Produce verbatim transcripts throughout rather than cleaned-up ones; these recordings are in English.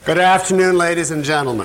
Good afternoon, ladies and gentlemen.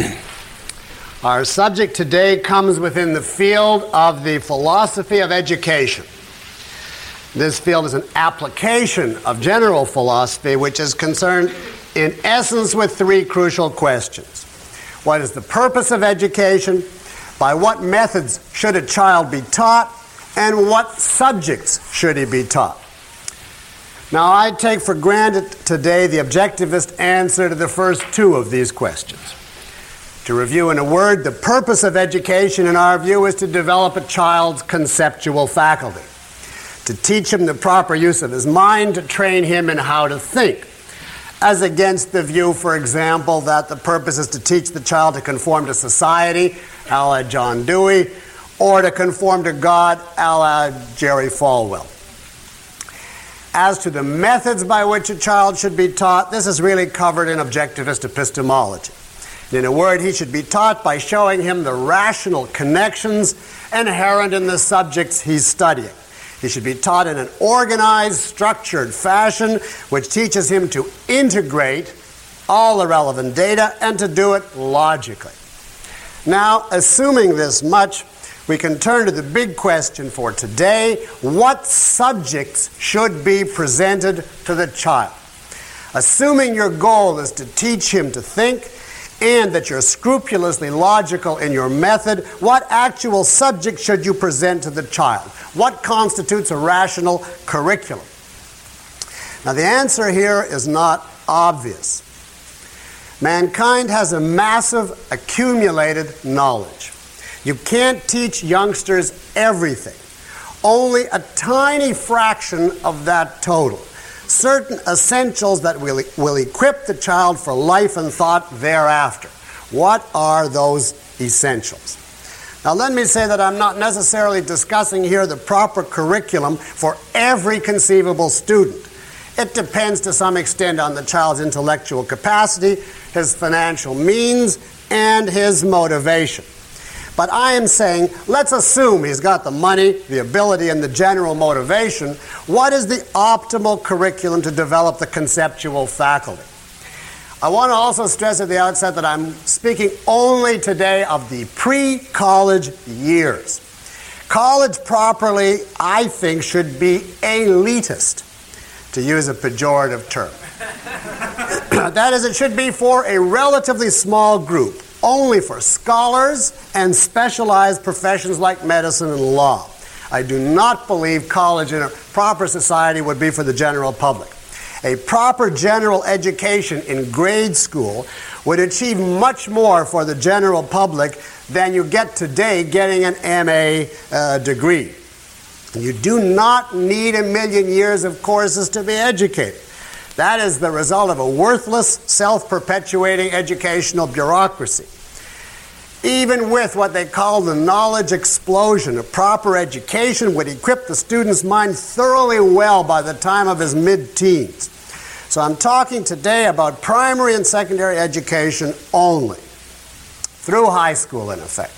Our subject today comes within the field of the philosophy of education. This field is an application of general philosophy, which is concerned in essence with three crucial questions. What is the purpose of education? By what methods should a child be taught? And what subjects should he be taught? Now, I take for granted today the objectivist answer to the first two of these questions. To review in a word, the purpose of education, in our view, is to develop a child's conceptual faculty, to teach him the proper use of his mind, to train him in how to think, as against the view, for example, that the purpose is to teach the child to conform to society, a la John Dewey, or to conform to God, a la Jerry Falwell. As to the methods by which a child should be taught, this is really covered in objectivist epistemology. In a word, he should be taught by showing him the rational connections inherent in the subjects he's studying. He should be taught in an organized, structured fashion which teaches him to integrate all the relevant data and to do it logically. Now, assuming this much, we can turn to the big question for today: what subjects should be presented to the child? Assuming your goal is to teach him to think and that you're scrupulously logical in your method, what actual subject should you present to the child? What constitutes a rational curriculum? Now, the answer here is not obvious. Mankind has a massive accumulated knowledge. You can't teach youngsters everything. Only a tiny fraction of that total. Certain essentials that will, will equip the child for life and thought thereafter. What are those essentials? Now, let me say that I'm not necessarily discussing here the proper curriculum for every conceivable student. It depends to some extent on the child's intellectual capacity, his financial means, and his motivation. But I am saying, let's assume he's got the money, the ability, and the general motivation. What is the optimal curriculum to develop the conceptual faculty? I want to also stress at the outset that I'm speaking only today of the pre-college years. College properly, I think, should be elitist, to use a pejorative term. That is, it should be for a relatively small group, only for scholars and specialized professions like medicine and law. I do not believe college in a proper society would be for the general public. A proper general education in grade school would achieve much more for the general public than you get today getting an M A uh, degree. You do not need a million years of courses to be educated. That is the result of a worthless, self-perpetuating educational bureaucracy. Even with what they call the knowledge explosion, a proper education would equip the student's mind thoroughly well by the time of his mid-teens. So I'm talking today about primary and secondary education only, through high school in effect.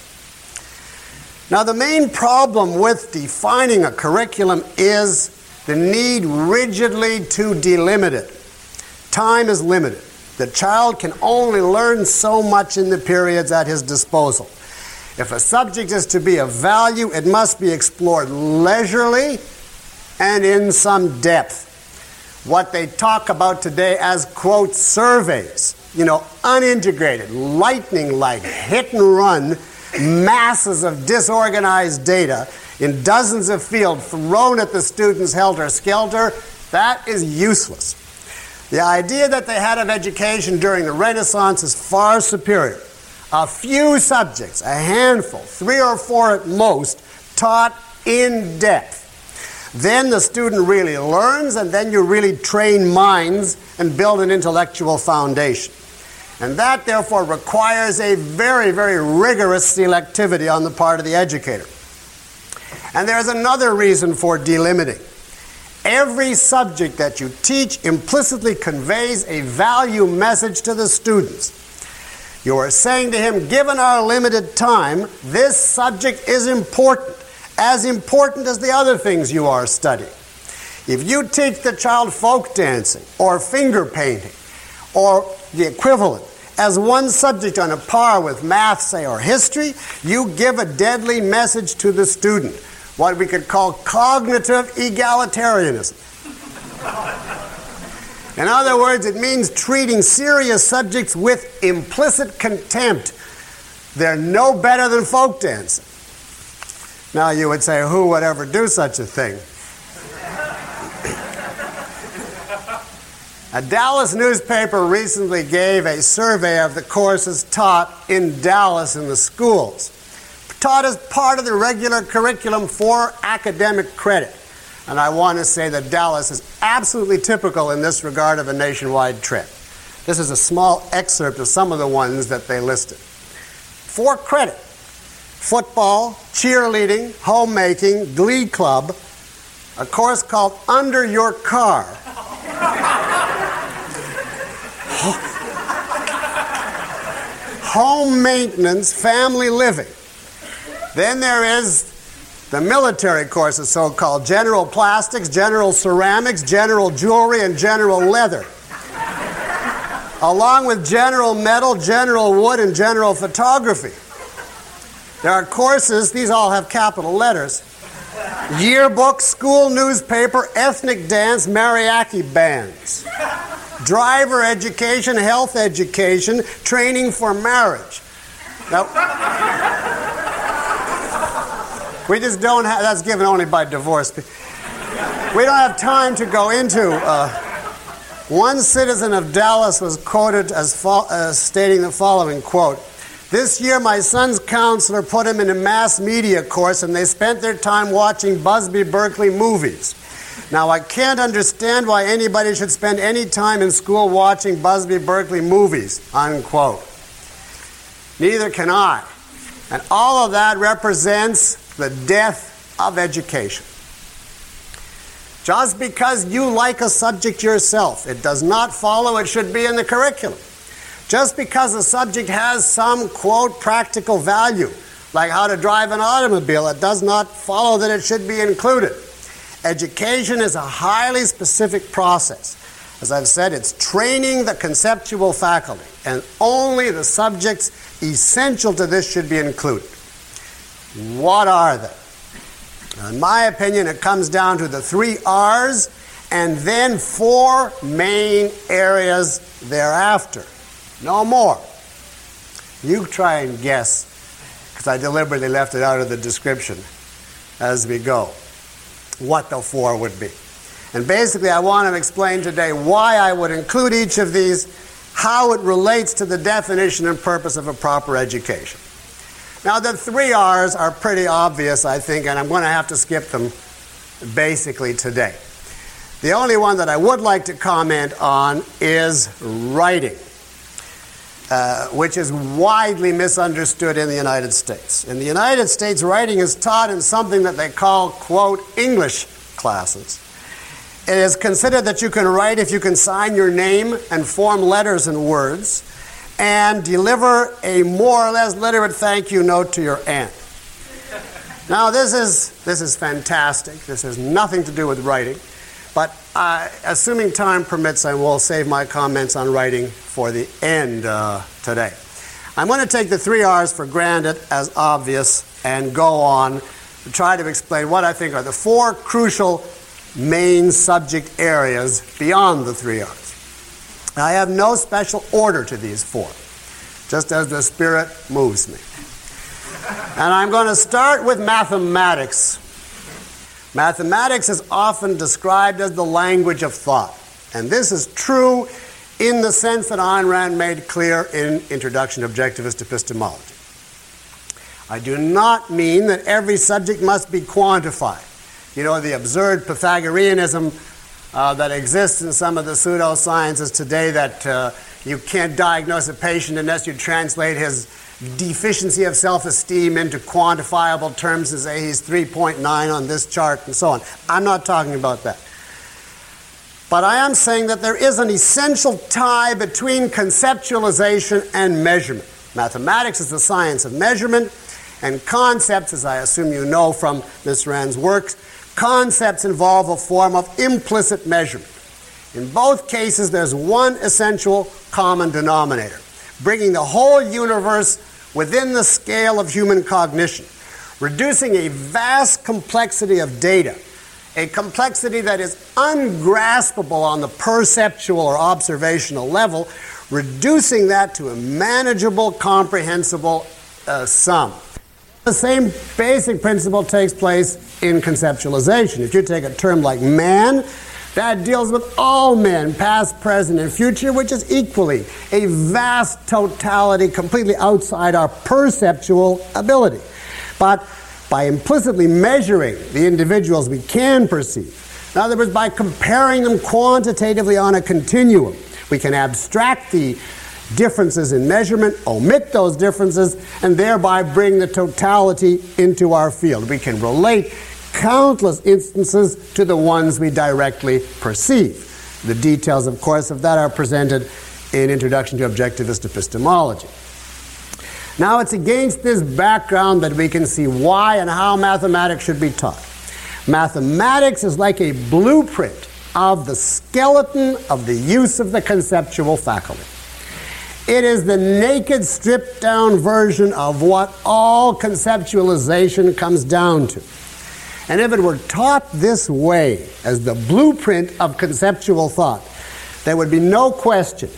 Now, the main problem with defining a curriculum is the need rigidly to delimit it. Time is limited. The child can only learn so much in the periods at his disposal. If a subject is to be of value, it must be explored leisurely and in some depth. What they talk about today as, quote, surveys, you know, unintegrated, lightning-like, hit-and-run, masses of disorganized data in dozens of fields thrown at the students helter-skelter, that is useless. The idea that they had of education during the Renaissance is far superior. A few subjects, a handful, three or four at most, taught in depth. Then the student really learns, and then you really train minds and build an intellectual foundation. And that, therefore, requires a very, very rigorous selectivity on the part of the educator. And there's another reason for delimiting. Every subject that you teach implicitly conveys a value message to the students. You are saying to him, given our limited time, this subject is important, as important as the other things you are studying. If you teach the child folk dancing or finger painting or the equivalent. As one subject on a par with math, say, or history, you give a deadly message to the student, what we could call cognitive egalitarianism. In other words, it means treating serious subjects with implicit contempt. They're no better than folk dancing. Now you would say, who would ever do such a thing? A Dallas newspaper recently gave a survey of the courses taught in Dallas in the schools, taught as part of the regular curriculum for academic credit. And I want to say that Dallas is absolutely typical in this regard of a nationwide trend. This is a small excerpt of some of the ones that they listed. For credit: football, cheerleading, homemaking, glee club, a course called Under Your Car, home maintenance, family living. Then there is the military courses, so-called general plastics, general ceramics, general jewelry, and general leather, along with general metal, general wood, and general photography. There are courses, these all have capital letters: yearbook, school newspaper, ethnic dance, mariachi bands, driver education, health education, training for marriage. Now, we just don't have, that's given only by divorce. We don't have time to go into. Uh, one citizen of Dallas was quoted as fo- uh, stating the following, quote, "This year my son's counselor put him in a mass media course and they spent their time watching Busby Berkeley movies. Now I can't understand why anybody should spend any time in school watching Busby Berkeley movies," unquote. Neither can I. And all of that represents the death of education. Just because you like a subject yourself, it does not follow it should be in the curriculum. Just because a subject has some, quote, practical value, like how to drive an automobile, it does not follow that it should be included. Education is a highly specific process. As I've said, it's training the conceptual faculty, and only the subjects essential to this should be included. What are they? In my opinion, it comes down to the three R's and then four main areas thereafter. No more. You try and guess, because I deliberately left it out of the description as we go, what the four would be. And basically, I want to explain today why I would include each of these, how it relates to the definition and purpose of a proper education. Now, the three R's are pretty obvious, I think, and I'm going to have to skip them basically today. The only one that I would like to comment on is writing, uh, which is widely misunderstood in the United States. In the United States, writing is taught in something that they call, quote, English classes. It is considered that you can write if you can sign your name and form letters and words, and deliver a more or less literate thank you note to your aunt. Now, this is this is fantastic. This has nothing to do with writing, but uh, assuming time permits, I will save my comments on writing for the end uh, today. I'm going to take the three R's for granted as obvious and go on to try to explain what I think are the four crucial main subject areas beyond the three R's. I have no special order to these four, just as the Spirit moves me. And I'm going to start with mathematics. Mathematics is often described as the language of thought. And this is true in the sense that Ayn Rand made clear in Introduction to Objectivist Epistemology. I do not mean that every subject must be quantified. You know, the absurd Pythagoreanism Uh, that exists in some of the pseudosciences today, that uh, you can't diagnose a patient unless you translate his deficiency of self-esteem into quantifiable terms and say he's three point nine on this chart and so on. I'm not talking about that. But I am saying that there is an essential tie between conceptualization and measurement. Mathematics is the science of measurement, and concepts, as I assume you know from Miz Rand's works, concepts involve a form of implicit measurement. In both cases, there's one essential common denominator, bringing the whole universe within the scale of human cognition, reducing a vast complexity of data, a complexity that is ungraspable on the perceptual or observational level, reducing that to a manageable, comprehensible uh, sum. The same basic principle takes place in conceptualization. If you take a term like man, that deals with all men, past, present, and future, which is equally a vast totality completely outside our perceptual ability. But by implicitly measuring the individuals we can perceive, in other words, by comparing them quantitatively on a continuum, we can abstract the differences in measurement, omit those differences, and thereby bring the totality into our field. We can relate countless instances to the ones we directly perceive. The details, of course, of that are presented in Introduction to Objectivist Epistemology. Now, it's against this background that we can see why and how mathematics should be taught. Mathematics is like a blueprint of the skeleton of the use of the conceptual faculty. It is the naked, stripped-down version of what all conceptualization comes down to. And if it were taught this way, as the blueprint of conceptual thought, there would be no question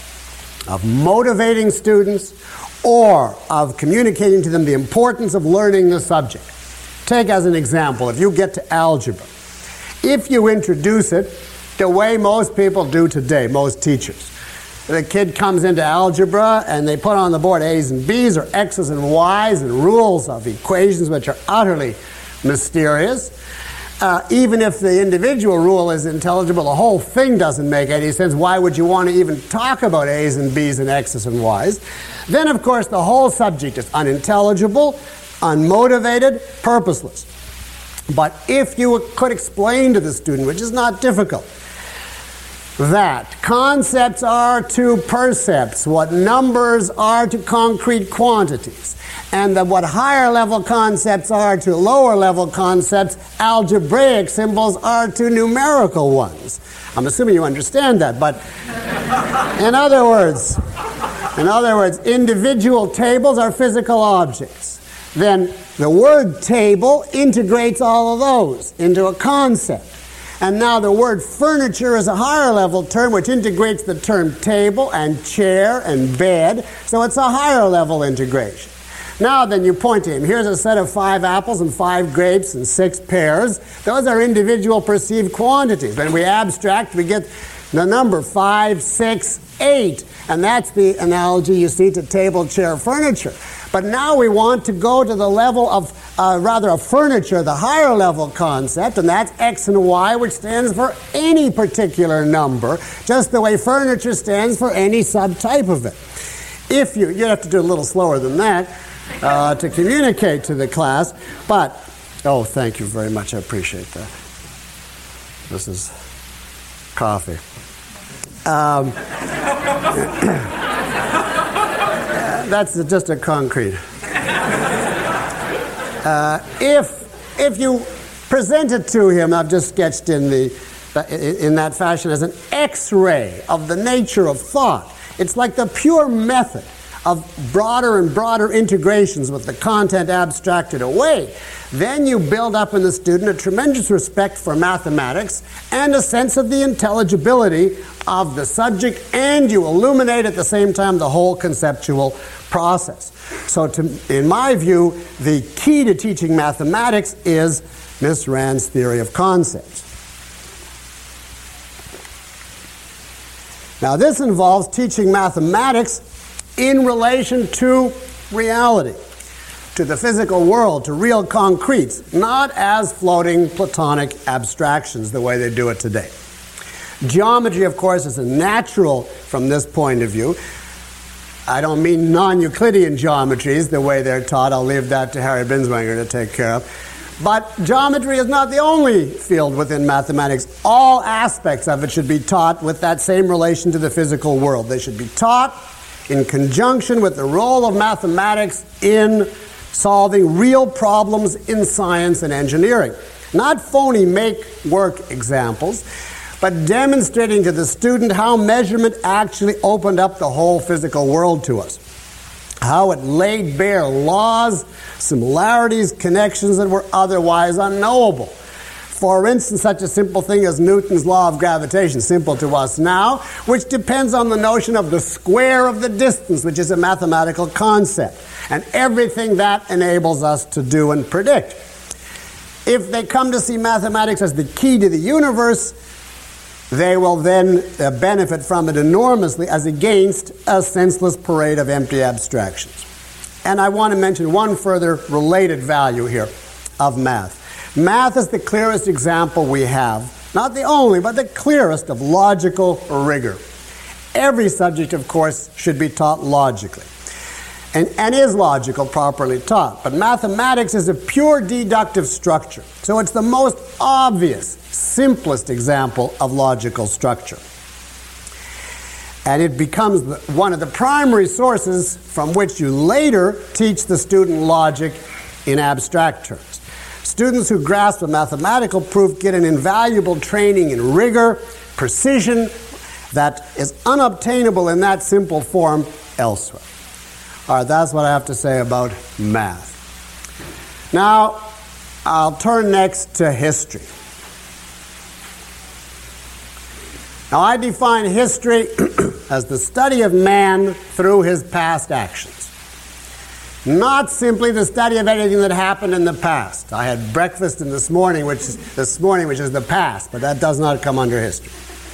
of motivating students or of communicating to them the importance of learning the subject. Take as an example, if you get to algebra, if you introduce it the way most people do today, most teachers, the kid comes into algebra and they put on the board A's and B's or X's and Y's and rules of equations which are utterly mysterious. Uh, even if the individual rule is intelligible, the whole thing doesn't make any sense. Why would you want to even talk about A's and B's and X's and Y's? Then, of course, the whole subject is unintelligible, unmotivated, purposeless. But if you could explain to the student, which is not difficult, that concepts are to percepts what numbers are to concrete quantities, and that what higher level concepts are to lower level concepts, algebraic symbols are to numerical ones. I'm assuming you understand that, but in other words, in other words, individual tables are physical objects. Then the word table integrates all of those into a concept. And now the word furniture is a higher level term which integrates the term table and chair and bed, so it's a higher level integration. Now then you point to him, here's a set of five apples and five grapes and six pears. Those are individual perceived quantities. When we abstract, we get the number five, six, eight. And that's the analogy you see to table, chair, furniture. But now we want to go to the level of, uh, rather, of furniture, the higher level concept, and that's X and Y, which stands for any particular number, just the way furniture stands for any subtype of it. If you, you have to do a little slower than that uh, to communicate to the class, but, oh, thank you very much, I appreciate that. This is coffee. Um, that's just a concrete. Uh, if if you present it to him, I've just sketched in the in that fashion as an X-ray of the nature of thought. It's like the pure method of broader and broader integrations with the content abstracted away. Then you build up in the student a tremendous respect for mathematics and a sense of the intelligibility of the subject, and you illuminate at the same time the whole conceptual process. So to, in my view, the key to teaching mathematics is Miss Rand's theory of concepts. Now this involves teaching mathematics in relation to reality, to the physical world, to real concretes, not as floating Platonic abstractions the way they do it today. Geometry, of course, is a natural from this point of view. I don't mean non-Euclidean geometries the way they're taught. I'll leave that to Harry Binswanger to take care of. But geometry is not the only field within mathematics. All aspects of it should be taught with that same relation to the physical world. They should be taught in conjunction with the role of mathematics in solving real problems in science and engineering. Not phony make-work examples, but demonstrating to the student how measurement actually opened up the whole physical world to us. How it laid bare laws, similarities, connections that were otherwise unknowable. For instance, such a simple thing as Newton's law of gravitation, simple to us now, which depends on the notion of the square of the distance, which is a mathematical concept, and everything that enables us to do and predict. If they come to see mathematics as the key to the universe, they will then uh, benefit from it enormously as against a senseless parade of empty abstractions. And I want to mention one further related value here of math. Math is the clearest example we have, not the only, but the clearest of logical rigor. Every subject, of course, should be taught logically, and, and is logical properly taught. But mathematics is a pure deductive structure, so it's the most obvious, simplest example of logical structure. And it becomes the, one of the primary sources from which you later teach the student logic in abstract terms. Students who grasp a mathematical proof get an invaluable training in rigor, precision, that is unobtainable in that simple form elsewhere. All right, that's what I have to say about math. Now, I'll turn next to history. Now, I define history as the study of man through his past actions. Not simply the study of anything that happened in the past. I had breakfast in this morning, which is this morning, which is the past, but that does not come under history.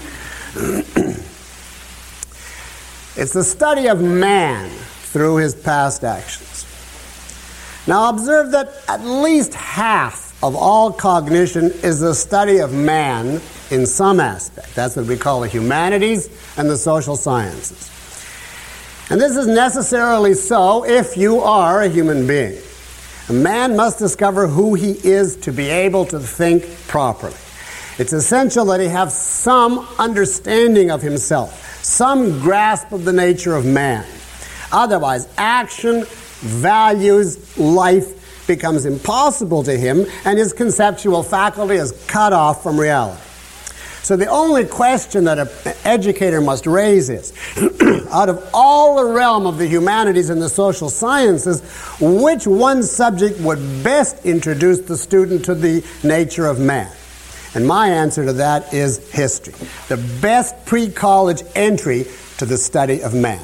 It's the study of man through his past actions. Now observe that at least half of all cognition is the study of man in some aspect. That's what we call the humanities and the social sciences. And this is necessarily so if you are a human being. A man must discover who he is to be able to think properly. It's essential that he have some understanding of himself, some grasp of the nature of man. Otherwise, action, values, life becomes impossible to him, and his conceptual faculty is cut off from reality. So the only question that an educator must raise is, out of all the realm of the humanities and the social sciences, which one subject would best introduce the student to the nature of man? And my answer to that is history, the best pre-college entry to the study of man.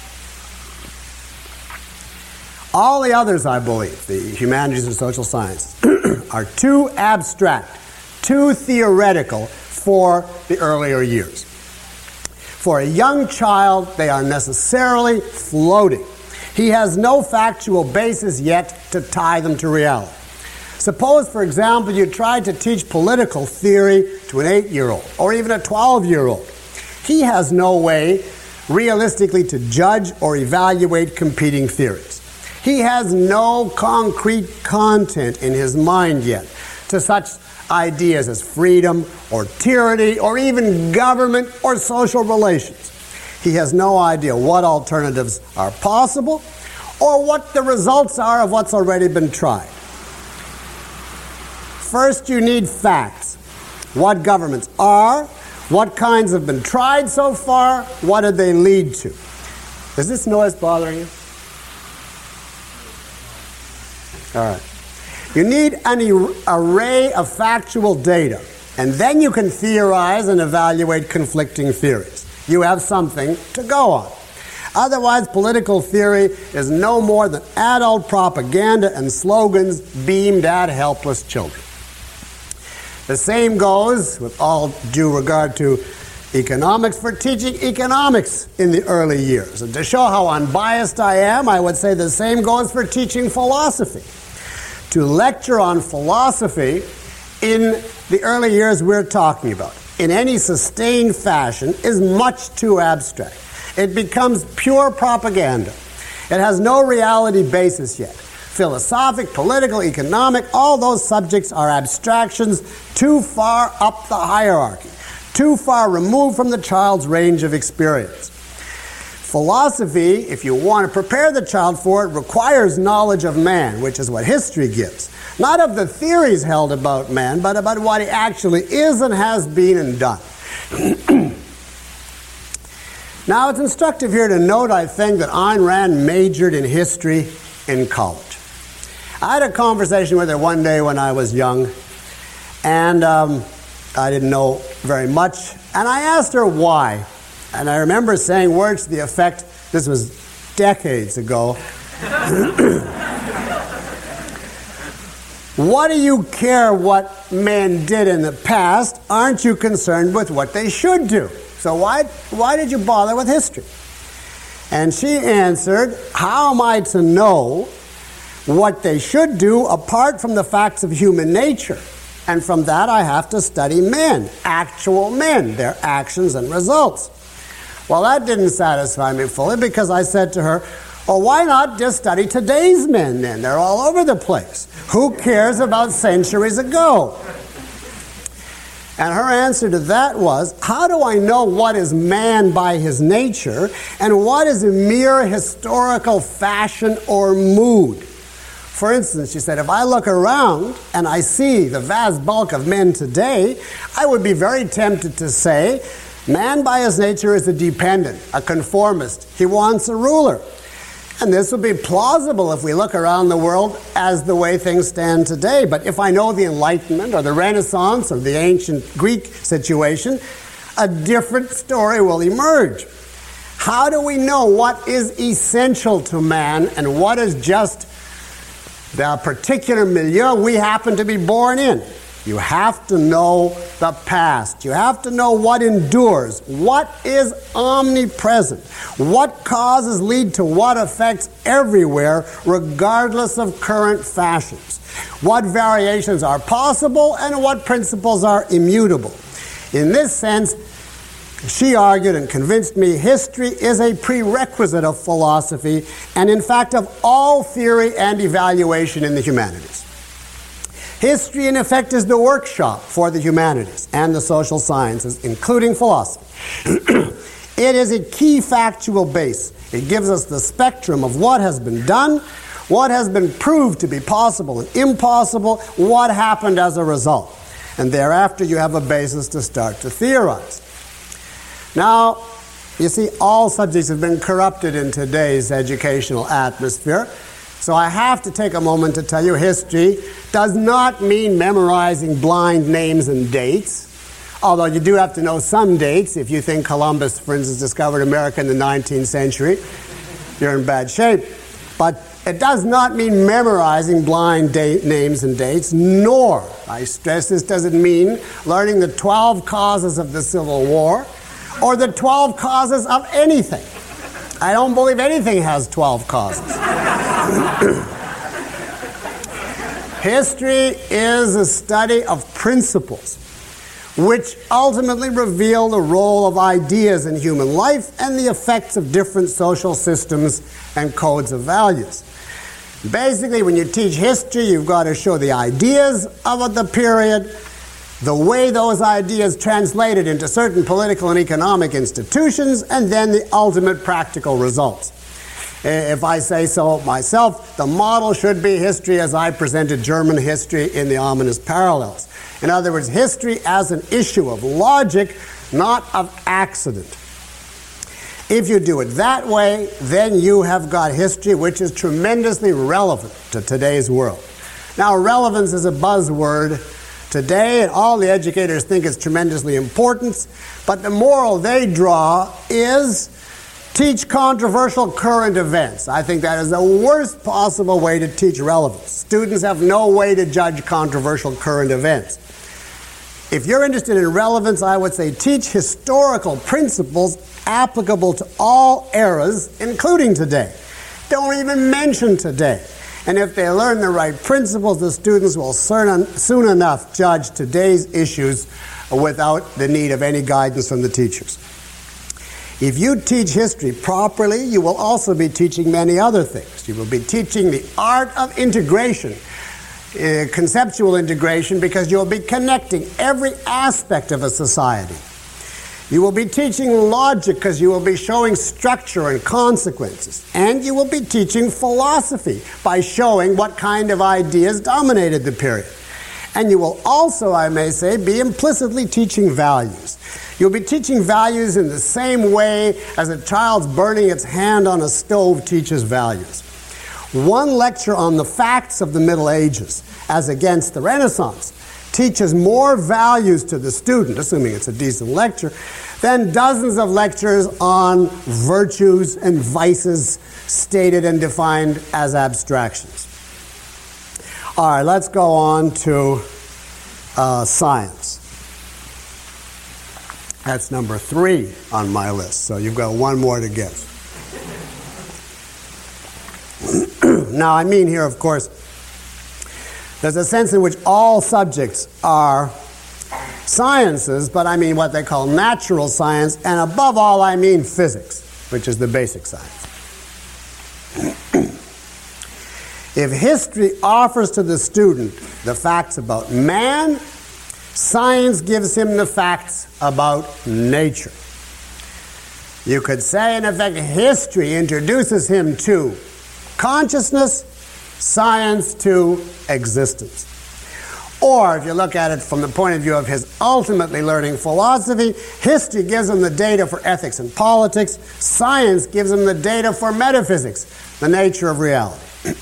All the others, I believe, the humanities and social sciences, are too abstract, too theoretical for the earlier years. For a young child, they are necessarily floating. He has no factual basis yet to tie them to reality. Suppose, for example, you tried to teach political theory to an eight-year-old or even a twelve-year-old. He has no way realistically to judge or evaluate competing theories. He has no concrete content in his mind yet to such ideas as freedom or tyranny or even government or social relations. He has no idea what alternatives are possible or what the results are of what's already been tried. First, you need facts. What governments are, what kinds have been tried so far, what did they lead to? Is this noise bothering you? All right. You need an er- array of factual data, and then you can theorize and evaluate conflicting theories. You have something to go on. Otherwise, political theory is no more than adult propaganda and slogans beamed at helpless children. The same goes, with all due regard to economics, for teaching economics in the early years. And to show how unbiased I am, I would say the same goes for teaching philosophy. To lecture on philosophy in the early years we're talking about, in any sustained fashion, is much too abstract. It becomes pure propaganda. It has no reality basis yet. Philosophic, political, economic, all those subjects are abstractions too far up the hierarchy, too far removed from the child's range of experience. Philosophy, if you want to prepare the child for it, requires knowledge of man, which is what history gives. Not of the theories held about man, but about what he actually is and has been and done. Now, it's instructive here to note, I think, that Ayn Rand majored in history in college. I had a conversation with her one day when I was young, and um, I didn't know very much, and I asked her why. And I remember saying words to the effect, this was decades ago, what do you care what men did in the past? Aren't you concerned with what they should do? So why, why did you bother with history? And she answered, how am I to know what they should do apart from the facts of human nature? And from that I have to study men, actual men, their actions and results. Well, that didn't satisfy me fully because I said to her, well, why not just study today's men then? They're all over the place. Who cares about centuries ago? And her answer to that was, how do I know what is man by his nature and what is a mere historical fashion or mood? For instance, she said, if I look around and I see the vast bulk of men today, I would be very tempted to say, man by his nature is a dependent, a conformist. He wants a ruler. And this would be plausible if we look around the world as the way things stand today. But if I know the Enlightenment or the Renaissance or the ancient Greek situation, a different story will emerge. How do we know what is essential to man and what is just the particular milieu we happen to be born in? You have to know the past. You have to know what endures, what is omnipresent, what causes lead to what effects everywhere, regardless of current fashions, what variations are possible and what principles are immutable. In this sense, she argued and convinced me history is a prerequisite of philosophy and, in fact, of all theory and evaluation in the humanities. History, in effect, is the workshop for the humanities and the social sciences, including philosophy. It is a key factual base. It gives us the spectrum of what has been done, what has been proved to be possible and impossible, what happened as a result. And thereafter, you have a basis to start to theorize. Now, you see, all subjects have been corrupted in today's educational atmosphere. So I have to take a moment to tell you history does not mean memorizing blind names and dates, although you do have to know some dates. If you think Columbus, for instance, discovered America in the nineteenth century, you're in bad shape. But it does not mean memorizing blind date names and dates, nor, I stress this, does it mean learning the twelve causes of the Civil War or the twelve causes of anything. I don't believe anything has twelve causes. History is a study of principles which ultimately reveal the role of ideas in human life and the effects of different social systems and codes of values. Basically, when you teach history, you've got to show the ideas of the period, the way those ideas translated into certain political and economic institutions, and then the ultimate practical results. If I say so myself, the model should be history as I presented German history in the ominous parallels. In other words, history as an issue of logic, not of accident. If you do it that way, then you have got history which is tremendously relevant to today's world. Now, relevance is a buzzword today, and all the educators think it's tremendously important, but the moral they draw is teach controversial current events. I think that is the worst possible way to teach relevance. Students have no way to judge controversial current events. If you're interested in relevance, I would say teach historical principles applicable to all eras, including today. Don't even mention today. And if they learn the right principles, the students will soon enough judge today's issues without the need of any guidance from the teachers. If you teach history properly, you will also be teaching many other things. You will be teaching the art of integration, uh, conceptual integration, because you will be connecting every aspect of a society. You will be teaching logic because you will be showing structure and consequences. And you will be teaching philosophy by showing what kind of ideas dominated the period. And you will also, I may say, be implicitly teaching values. You'll be teaching values in the same way as a child's burning its hand on a stove teaches values. One lecture on the facts of the Middle Ages, as against the Renaissance, teaches more values to the student, assuming it's a decent lecture, than dozens of lectures on virtues and vices stated and defined as abstractions. All right, let's go on to uh, science. That's number three on my list, so you've got one more to get. Now, I mean here, of course, there's a sense in which all subjects are sciences, but I mean what they call natural science, and above all, I mean physics, which is the basic science. If history offers to the student the facts about man, science gives him the facts about nature. You could say, in effect, history introduces him to consciousness, science to existence. Or, if you look at it from the point of view of his ultimately learning philosophy, history gives him the data for ethics and politics, science gives him the data for metaphysics, the nature of reality.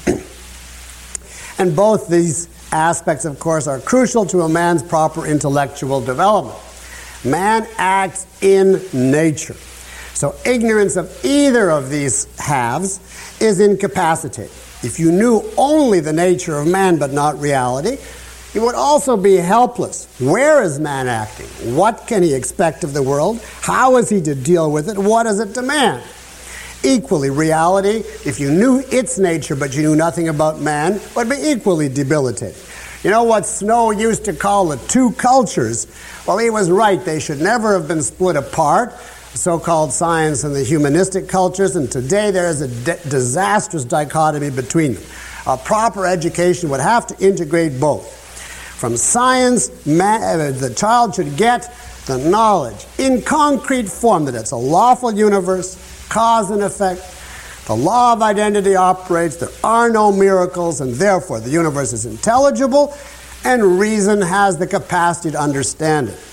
And both these aspects, of course, are crucial to a man's proper intellectual development. Man acts in nature. So ignorance of either of these halves is incapacitating. If you knew only the nature of man but not reality, you would also be helpless. Where is man acting? What can he expect of the world? How is he to deal with it? What does it demand? Equally, reality, if you knew its nature but you knew nothing about man, would be equally debilitating. You know what Snow used to call the two cultures? Well, he was right. They should never have been split apart, the so-called science and the humanistic cultures, and today there is a de- disastrous dichotomy between them. A proper education would have to integrate both. From science, man, uh, the child should get the knowledge in concrete form that it's a lawful universe, cause and effect. The law of identity operates, there are no miracles, and therefore the universe is intelligible, and reason has the capacity to understand it.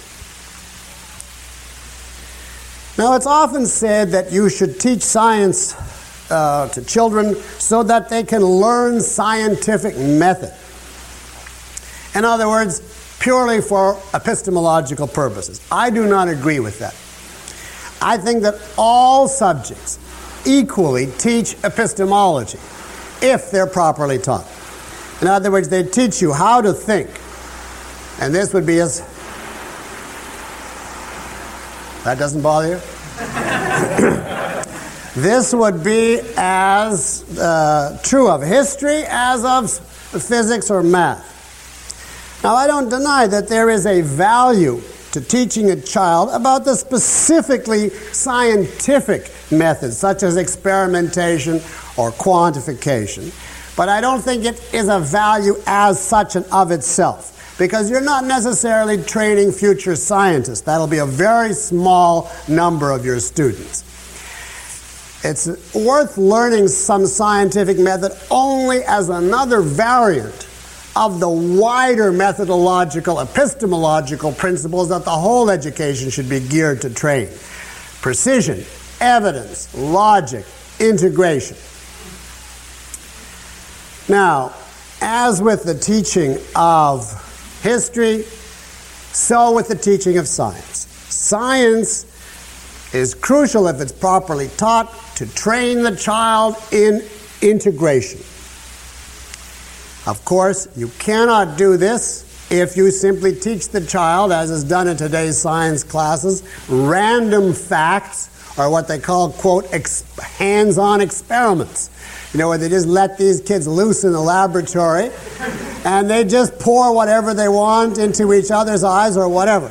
Now, it's often said that you should teach science uh, to children so that they can learn scientific method. In other words, purely for epistemological purposes. I do not agree with that. I think that all subjects equally teach epistemology if they're properly taught. In other words, they teach you how to think. And this would be as... That doesn't bother you? This would be as uh, true of history as of physics or math. Now, I don't deny that there is a value to teaching a child about the specifically scientific methods, such as experimentation or quantification. But I don't think it is a value as such and of itself, because you're not necessarily training future scientists. That'll be a very small number of your students. It's worth learning some scientific method only as another variant of the wider methodological, epistemological principles that the whole education should be geared to train. Precision, evidence, logic, integration. Now, as with the teaching of history, so with the teaching of science. Science is crucial if it's properly taught to train the child in integration. Of course, you cannot do this if you simply teach the child, as is done in today's science classes, random facts, or what they call, quote, ex- hands-on experiments. You know, where they just let these kids loose in the laboratory, and they just pour whatever they want into each other's eyes or whatever.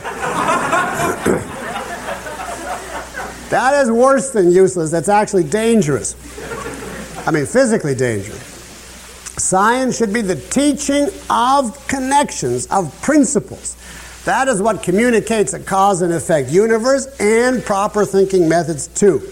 That is worse than useless. That's actually dangerous. I mean, physically dangerous. Science should be the teaching of connections, of principles. That is what communicates a cause and effect universe, and proper thinking methods too.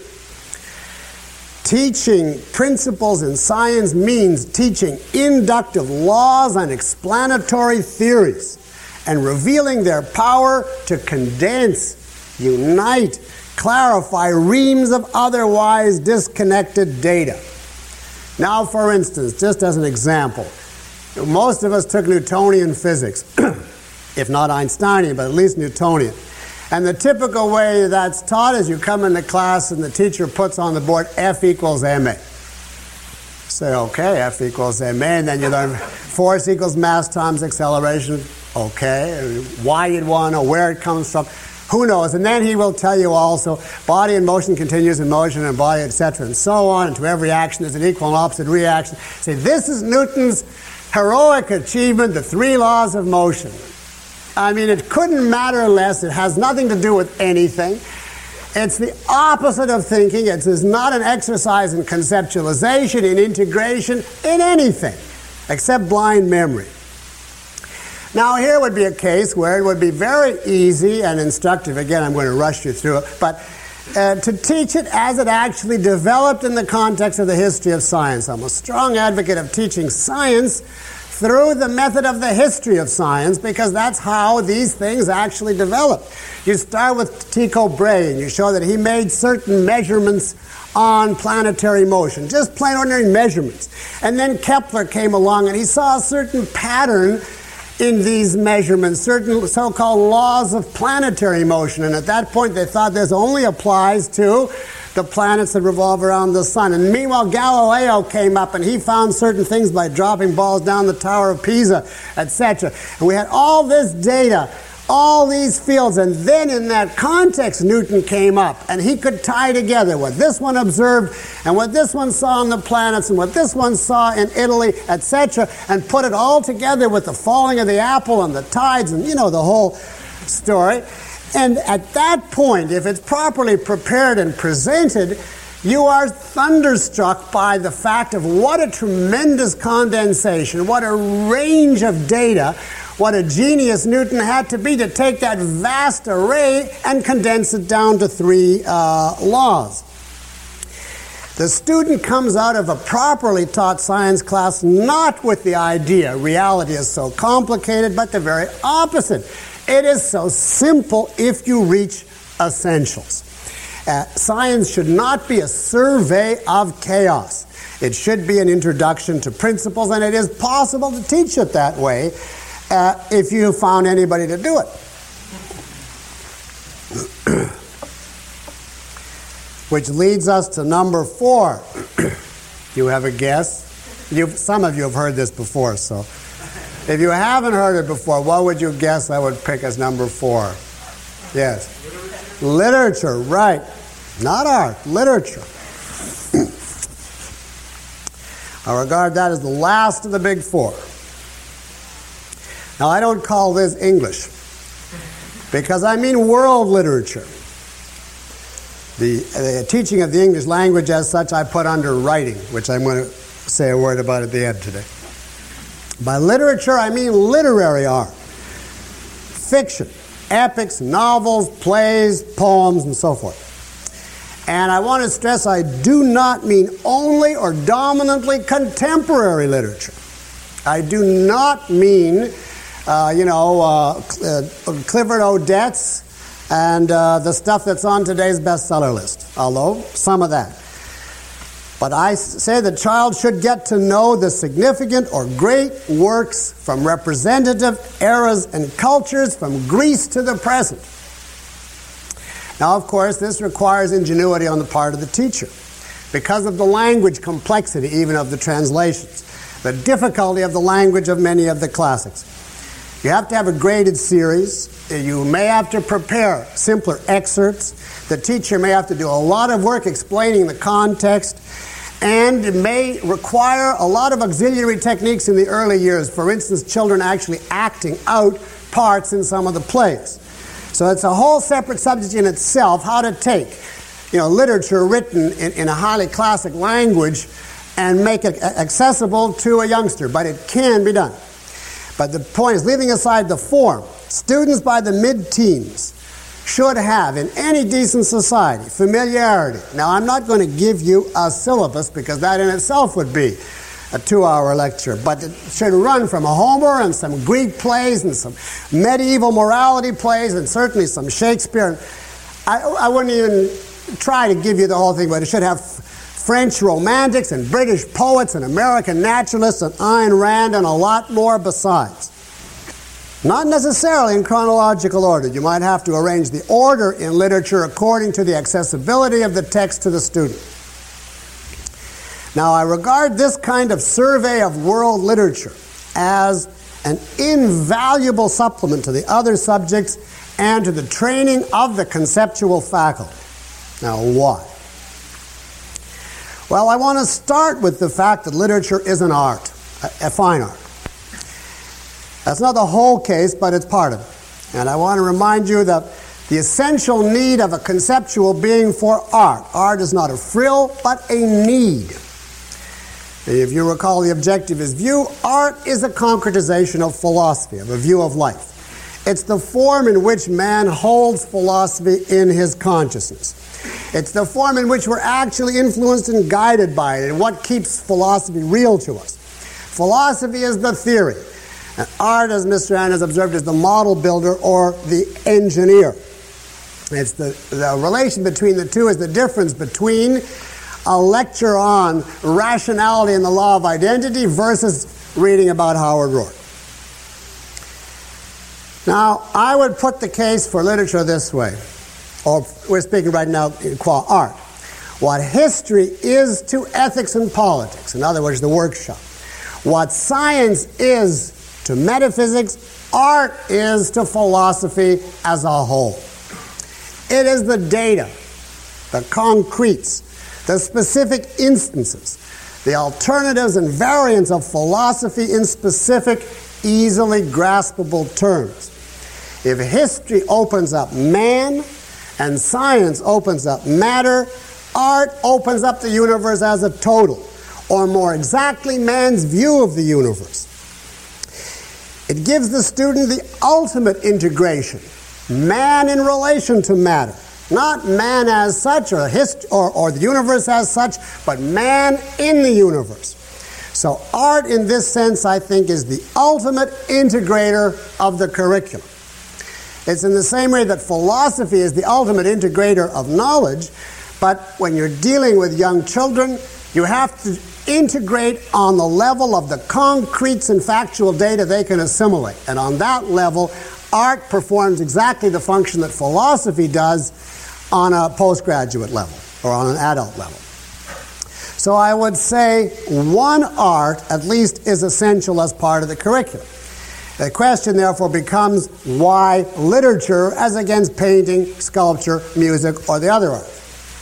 Teaching principles in science means teaching inductive laws and explanatory theories, and revealing their power to condense unite, clarify reams of otherwise disconnected data. Now, for instance, just as an example, most of us took Newtonian physics, if not Einsteinian, but at least Newtonian. And the typical way that's taught is you come into class and the teacher puts on the board F equals ma. Say, okay, F equals ma, and then you learn force equals mass times acceleration. Okay, why you'd want to know, where it comes from, who knows? And then he will tell you also, body in motion continues in motion, and body, et cetera, and so on. And to every action there's an equal and opposite reaction. Say, this is Newton's heroic achievement, the three laws of motion. I mean, it couldn't matter less. It has nothing to do with anything. It's the opposite of thinking. It's, it's not an exercise in conceptualization, in integration, in anything, except blind memory. Now, here would be a case where it would be very easy and instructive. Again, I'm going to rush you through it, but uh, to teach it as it actually developed in the context of the history of science. I'm a strong advocate of teaching science through the method of the history of science, because that's how these things actually develop. You start with Tycho Brahe, and you show that he made certain measurements on planetary motion, just plain ordinary measurements. And then Kepler came along, and he saw a certain pattern in these measurements, certain so-called laws of planetary motion. And at that point, they thought this only applies to the planets that revolve around the sun. And meanwhile, Galileo came up and he found certain things by dropping balls down the Tower of Pisa, et cetera. And we had all this data, all these fields, and then in that context, Newton came up, and he could tie together what this one observed and what this one saw on the planets and what this one saw in Italy, et cetera, and put it all together with the falling of the apple and the tides and, you know, the whole story. And at that point, if it's properly prepared and presented, you are thunderstruck by the fact of what a tremendous condensation, what a range of data, what a genius Newton had to be to take that vast array and condense it down to three uh, laws. The student comes out of a properly taught science class not with the idea reality is so complicated, but the very opposite. It is so simple if you reach essentials. Uh, science should not be a survey of chaos. It should be an introduction to principles, and it is possible to teach it that way uh, if you found anybody to do it. Which leads us to number four. You have a guess? You've, some of you have heard this before, so if you haven't heard it before, what would you guess I would pick as number four? Yes. Literature, right. Not art, literature. I regard that as the last of the big four. Now, I don't call this English, because I mean world literature. The, the teaching of the English language as such I put under writing, which I'm going to say a word about at the end today. By literature, I mean literary art. Fiction, epics, novels, plays, poems, and so forth. And I want to stress I do not mean only or dominantly contemporary literature. I do not mean, uh, you know, uh, uh, Clifford Odets and uh, the stuff that's on today's bestseller list, although some of that. But I say the child should get to know the significant or great works from representative eras and cultures from Greece to the present. Now, of course, this requires ingenuity on the part of the teacher because of the language complexity even of the translations, the difficulty of the language of many of the classics. You have to have a graded series. You may have to prepare simpler excerpts. The teacher may have to do a lot of work explaining the context, and it may require a lot of auxiliary techniques in the early years. For instance, children actually acting out parts in some of the plays. So it's a whole separate subject in itself, how to take, you know, literature written in, in a highly classic language and make it accessible to a youngster. But it can be done. But the point is, leaving aside the form, students by the mid-teens should have, in any decent society, familiarity. Now, I'm not going to give you a syllabus because that in itself would be a two-hour lecture, but it should run from Homer and some Greek plays and some medieval morality plays and certainly some Shakespeare. I, I wouldn't even try to give you the whole thing, but it should have French romantics and British poets and American naturalists and Ayn Rand and a lot more besides. Not necessarily in chronological order. You might have to arrange the order in literature according to the accessibility of the text to the student. Now, I regard this kind of survey of world literature as an invaluable supplement to the other subjects and to the training of the conceptual faculty. Now, why? Well, I want to start with the fact that literature is an art, a, a fine art. That's not the whole case, but it's part of it. And I want to remind you that the essential need of a conceptual being for art. Art is not a frill, but a need. If you recall the objectivist view, art is a concretization of philosophy, of a view of life. It's the form in which man holds philosophy in his consciousness. It's the form in which we're actually influenced and guided by it, and what keeps philosophy real to us. Philosophy is the theory. And art, as Mister Ann has observed, is the model builder or the engineer. It's the, the relation between the two is the difference between a lecture on rationality and the law of identity versus reading about Howard Roark. Now, I would put the case for literature this way, or we're speaking right now qua art. What history is to ethics and politics, in other words, the workshop. What science is to metaphysics, art is to philosophy as a whole. It is the data, the concretes, the specific instances, the alternatives and variants of philosophy in specific, easily graspable terms. If history opens up man and science opens up matter, art opens up the universe as a total, or more exactly, man's view of the universe. It gives the student the ultimate integration, man in relation to matter. Not man as such, or, hist- or, or the universe as such, but man in the universe. So art in this sense, I think, is the ultimate integrator of the curriculum. It's in the same way that philosophy is the ultimate integrator of knowledge, but when you're dealing with young children, you have to integrate on the level of the concretes and factual data they can assimilate. And on that level, art performs exactly the function that philosophy does on a postgraduate level or on an adult level. So I would say one art at least is essential as part of the curriculum. The question therefore becomes why literature as against painting, sculpture, music, or the other arts.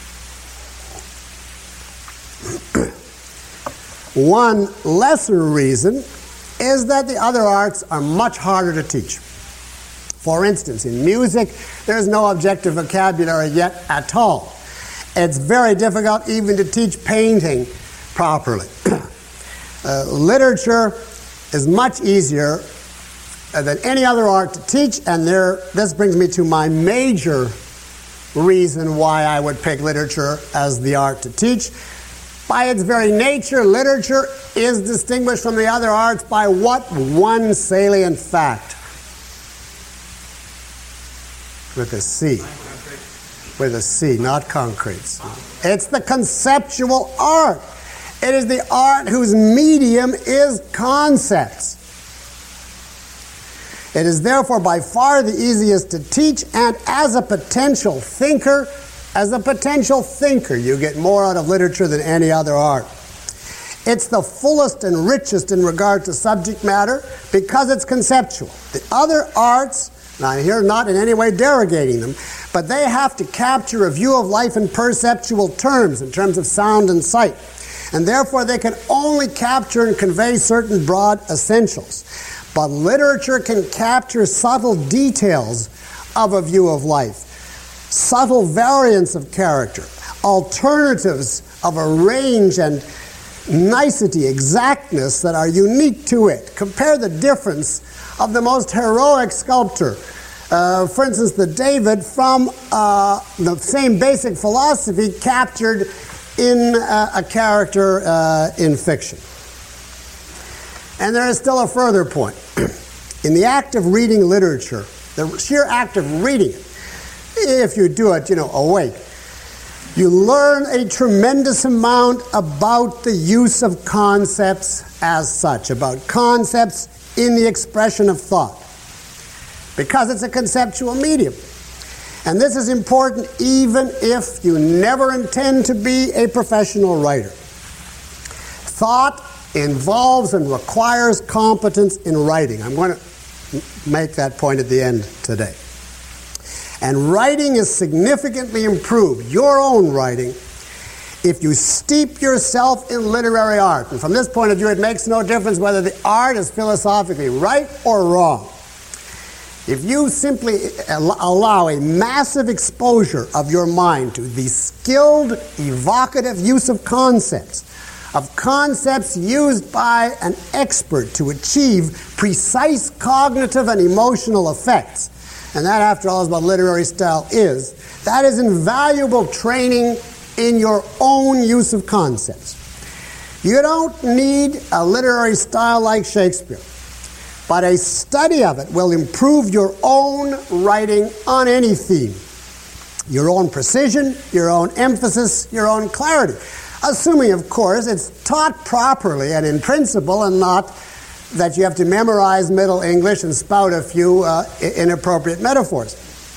One lesser reason is that the other arts are much harder to teach. For instance, in music, there's no objective vocabulary yet at all. It's very difficult even to teach painting properly. uh, literature is much easier than any other art to teach, and there, this brings me to my major reason why I would pick literature as the art to teach. By its very nature, literature is distinguished from the other arts by what one salient fact? With a C. With a C, not concretes. It's the conceptual art. It is the art whose medium is concepts. It is therefore by far the easiest to teach, and as a potential thinker, as a potential thinker, you get more out of literature than any other art. It's the fullest and richest in regard to subject matter because it's conceptual. The other arts, and I'm here not in any way derogating them, but they have to capture a view of life in perceptual terms, in terms of sound and sight. And therefore they can only capture and convey certain broad essentials. But literature can capture subtle details of a view of life, subtle variants of character, alternatives of a range and nicety, exactness that are unique to it. Compare the difference of the most heroic sculptor, uh, for instance, the David, from uh, the same basic philosophy captured in uh, a character uh, in fiction. And there is still a further point. In the act of reading literature, the sheer act of reading it, if you do it, you know, awake. You learn a tremendous amount about the use of concepts as such, about concepts in the expression of thought, because it's a conceptual medium. And this is important even if you never intend to be a professional writer. Thought involves and requires competence in writing. I'm going to make that point at the end today. And writing is significantly improved, your own writing, if you steep yourself in literary art. And from this point of view, it makes no difference whether the art is philosophically right or wrong. If you simply allow a massive exposure of your mind to the skilled, evocative use of concepts, of concepts used by an expert to achieve precise cognitive and emotional effects, and that, after all, is what literary style is, that is invaluable training in your own use of concepts. You don't need a literary style like Shakespeare, but a study of it will improve your own writing on any theme. Your own precision, your own emphasis, your own clarity. Assuming, of course, it's taught properly and in principle, and not that you have to memorize Middle English and spout a few uh, inappropriate metaphors.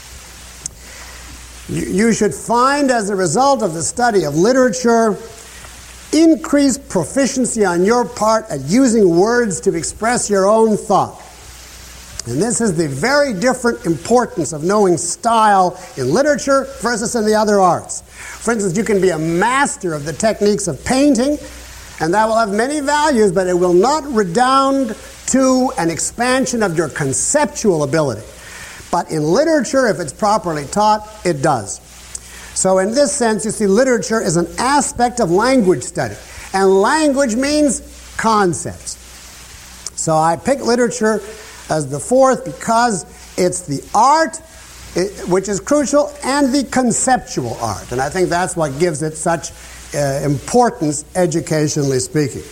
You, you should find, as a result of the study of literature, increased proficiency on your part at using words to express your own thought. And this is the very different importance of knowing style in literature versus in the other arts. For instance, you can be a master of the techniques of painting, and that will have many values, but it will not redound to an expansion of your conceptual ability. But in literature, if it's properly taught, it does. So in this sense, you see, literature is an aspect of language study. And language means concepts. So I pick literature as the fourth because it's the art, which is crucial, and the conceptual art. And I think that's what gives it such uh, importance, educationally speaking.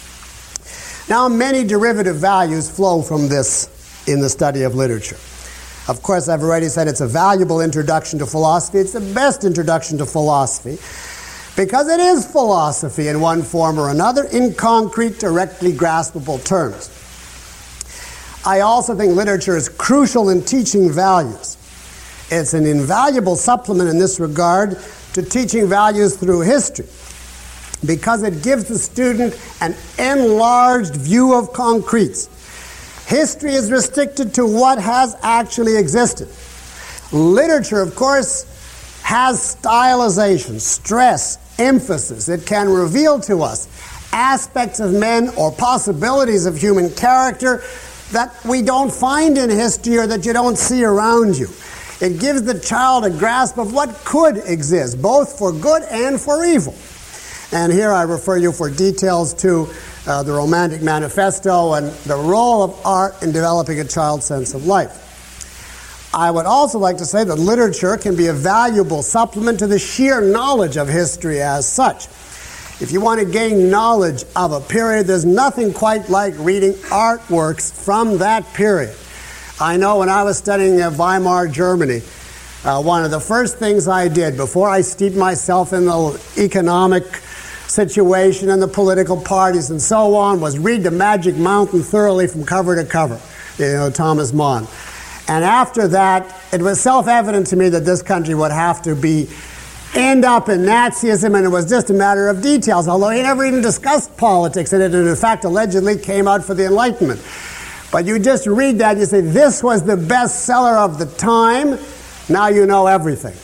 Now, many derivative values flow from this in the study of literature. Of course, I've already said it's a valuable introduction to philosophy. It's the best introduction to philosophy because it is philosophy in one form or another in concrete, directly graspable terms. I also think literature is crucial in teaching values. It's an invaluable supplement in this regard to teaching values through history because it gives the student an enlarged view of concretes. History is restricted to what has actually existed. Literature, of course, has stylization, stress, emphasis. It can reveal to us aspects of men or possibilities of human character that we don't find in history or that you don't see around you. It gives the child a grasp of what could exist, both for good and for evil. And here I refer you for details to uh, the Romantic Manifesto and the role of art in developing a child's sense of life. I would also like to say that literature can be a valuable supplement to the sheer knowledge of history as such. If you want to gain knowledge of a period, there's nothing quite like reading artworks from that period. I know when I was studying uh, Weimar Germany, uh, one of the first things I did before I steeped myself in the economic situation and the political parties and so on was read The Magic Mountain thoroughly from cover to cover, you know, Thomas Mann. And after that, it was self-evident to me that this country would have to be end up in Nazism, and it was just a matter of details, although he never even discussed politics, and it in fact allegedly came out for the Enlightenment. But you just read that, you say, this was the bestseller of the time, now you know everything.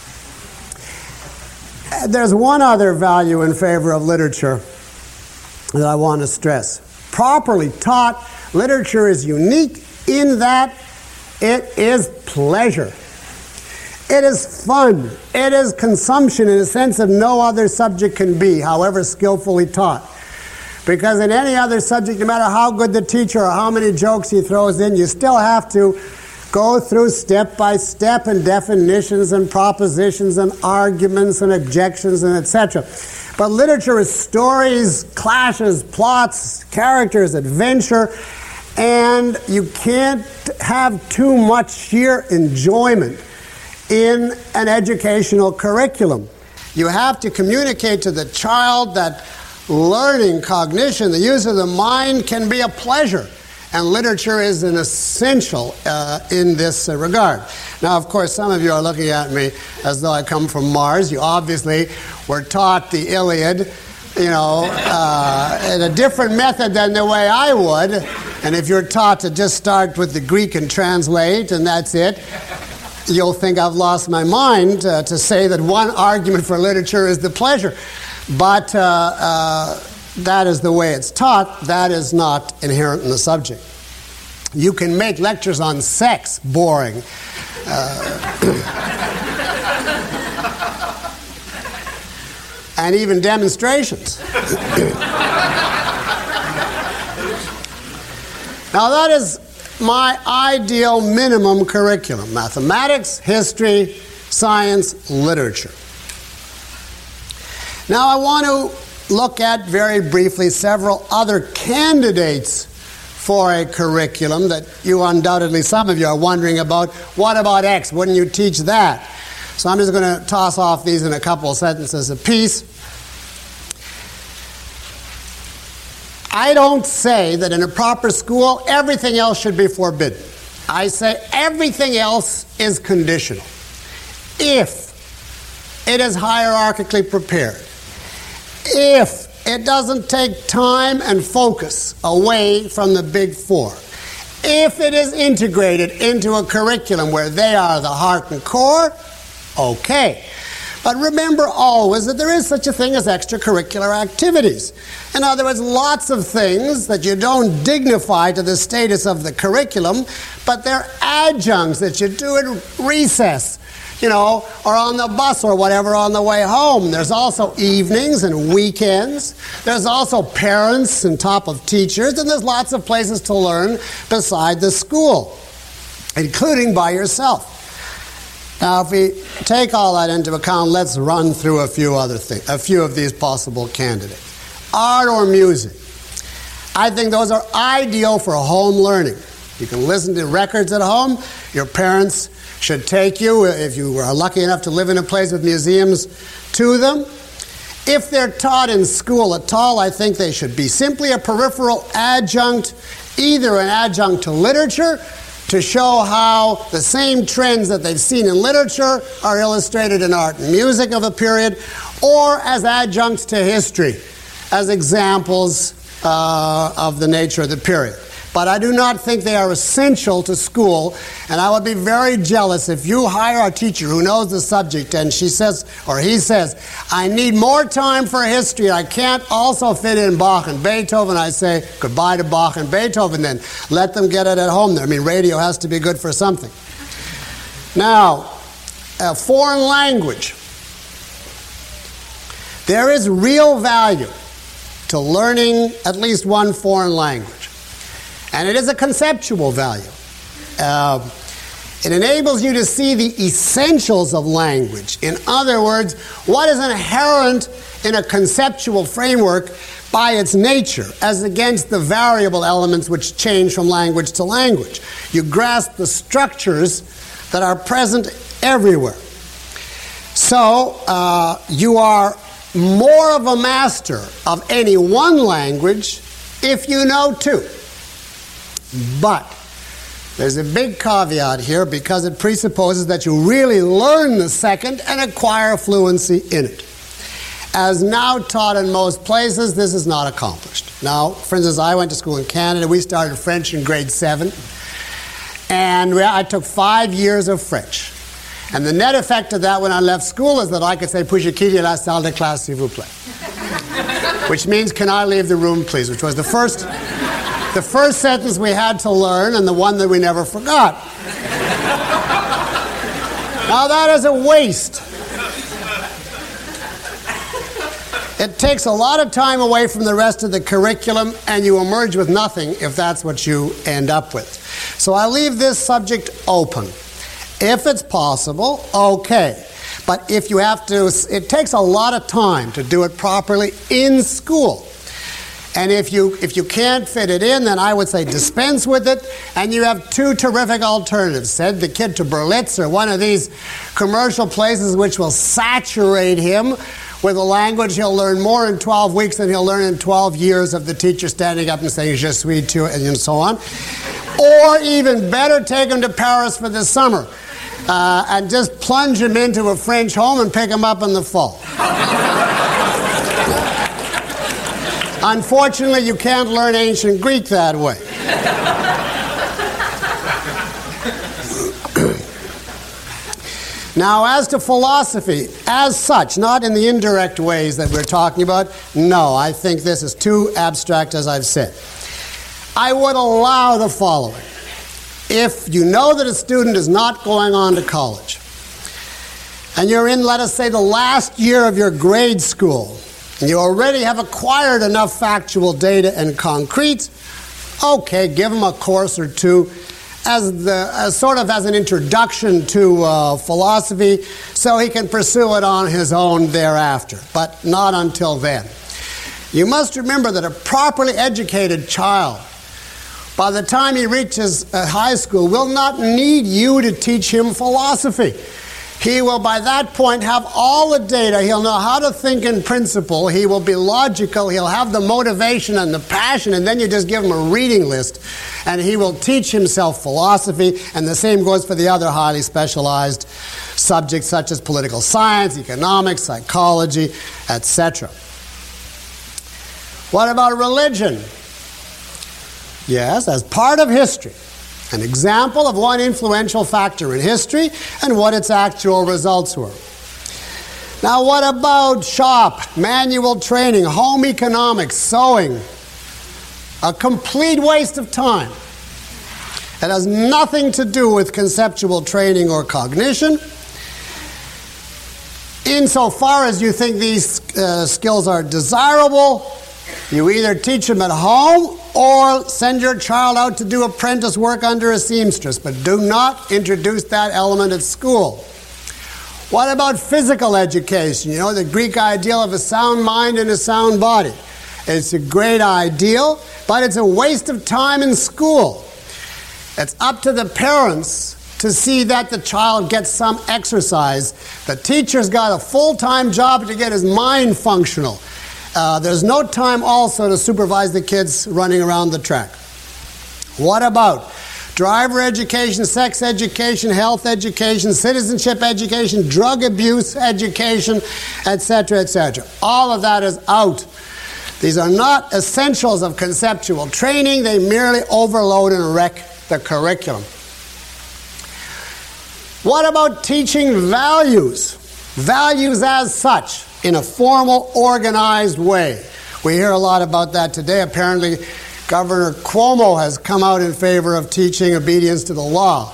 There's one other value in favor of literature that I want to stress. Properly taught, literature is unique in that it is pleasure. It is fun. It is consumption in a sense that no other subject can be, however skillfully taught. Because in any other subject, no matter how good the teacher or how many jokes he throws in, you still have to go through step by step and definitions and propositions and arguments and objections and et cetera. But literature is stories, clashes, plots, characters, adventure, and you can't have too much sheer enjoyment in an educational curriculum. You have to communicate to the child that learning, cognition, the use of the mind can be a pleasure. And literature is an essential uh, in this uh, regard. Now, of course, some of you are looking at me as though I come from Mars. You obviously were taught the Iliad, you know, uh, in a different method than the way I would. And if you're taught to just start with the Greek and translate, and that's it, you'll think I've lost my mind uh, to say that one argument for literature is the pleasure. But uh, uh, that is the way it's taught. That is not inherent in the subject. You can make lectures on sex boring. Uh, and even demonstrations. Now that is my ideal minimum curriculum: mathematics, history, science, literature. Now I want to look at very briefly several other candidates for a curriculum that you undoubtedly, some of you are wondering about. What about X? Wouldn't you teach that? So I'm just going to toss off these in a couple of sentences apiece. I don't say that in a proper school everything else should be forbidden. I say everything else is conditional. If it is hierarchically prepared, if it doesn't take time and focus away from the big four, if it is integrated into a curriculum where they are the heart and core, okay. But remember always that there is such a thing as extracurricular activities. In other words, lots of things that you don't dignify to the status of the curriculum, but they're adjuncts that you do at recess, you know, or on the bus or whatever on the way home. There's also evenings and weekends. There's also parents on top of teachers, and there's lots of places to learn beside the school, including by yourself. Now, if we take all that into account, let's run through a few other things, a few of these possible candidates. Art or music. I think those are ideal for home learning. You can listen to records at home. Your parents should take you, if you are lucky enough to live in a place with museums, to them. If they're taught in school at all, I think they should be simply a peripheral adjunct, either an adjunct to literature, to show how the same trends that they've seen in literature are illustrated in art and music of a period, or as adjuncts to history, as examples uh, of the nature of the period. But I do not think they are essential to school, and I would be very jealous if you hire a teacher who knows the subject and she says, or he says, I need more time for history, I can't also fit in Bach and Beethoven. I say, goodbye to Bach and Beethoven then. Let them get it at home there. I mean, radio has to be good for something. Now, a foreign language. There is real value to learning at least one foreign language. And it is a conceptual value. Uh, it enables you to see the essentials of language. In other words, what is inherent in a conceptual framework by its nature, as against the variable elements which change from language to language. You grasp the structures that are present everywhere. So uh, you are more of a master of any one language if you know two. But there's a big caveat here, because it presupposes that you really learn the second and acquire fluency in it. As now taught in most places, this is not accomplished. Now, for instance, I went to school in Canada. We started French in grade seven. And I took five years of French. And the net effect of that when I left school is that I could say, "Puis-je quitter la salle de classe, s'il vous plaît?" Which means, "Can I leave the room, please?" Which was the first... The first sentence we had to learn, and the one that we never forgot. Now that is a waste. It takes a lot of time away from the rest of the curriculum, and you emerge with nothing if that's what you end up with. So I leave this subject open. If it's possible, okay. But if you have to, it takes a lot of time to do it properly in school. And if you, if you can't fit it in, then I would say dispense with it, and you have two terrific alternatives. Send the kid to Berlitz or one of these commercial places which will saturate him with a language he'll learn more in twelve weeks than he'll learn in twelve years of the teacher standing up and saying, je suis tu, and so on. Or even better, take him to Paris for the summer uh, and just plunge him into a French home and pick him up in the fall. Unfortunately, you can't learn ancient Greek that way. Now, as to philosophy, as such, not in the indirect ways that we're talking about, no, I think this is too abstract, as I've said. I would allow the following. If you know that a student is not going on to college, and you're in, let us say, the last year of your grade school, and you already have acquired enough factual data and concrete, okay, give them a course or two as the as sort of as an introduction to uh, philosophy, so he can pursue it on his own thereafter, but not until then. You must remember that a properly educated child, by the time he reaches uh, high school, will not need you to teach him philosophy. He will, by that point, have all the data. He'll know how to think in principle. He will be logical. He'll have the motivation and the passion, and then you just give him a reading list, and he will teach himself philosophy, and the same goes for the other highly specialized subjects such as political science, economics, psychology, et cetera. What about religion? Yes, as part of history. An example of one influential factor in history and what its actual results were. Now, what about shop, manual training, home economics, sewing? A complete waste of time. It has nothing to do with conceptual training or cognition. Insofar as you think these uh, skills are desirable, you either teach them at home or send your child out to do apprentice work under a seamstress, but do not introduce that element at school. What about physical education? You know, the Greek ideal of a sound mind and a sound body. It's a great ideal, but it's a waste of time in school. It's up to the parents to see that the child gets some exercise. The teacher's got a full-time job to get his mind functional. Uh, there's no time also to supervise the kids running around the track. What about driver education, sex education, health education, citizenship education, drug abuse education, et cetera, et cetera? All of that is out. These are not essentials of conceptual training. They merely overload and wreck the curriculum. What about teaching values? Values as such, in a formal, organized way. We hear a lot about that today. Apparently, Governor Cuomo has come out in favor of teaching obedience to the law.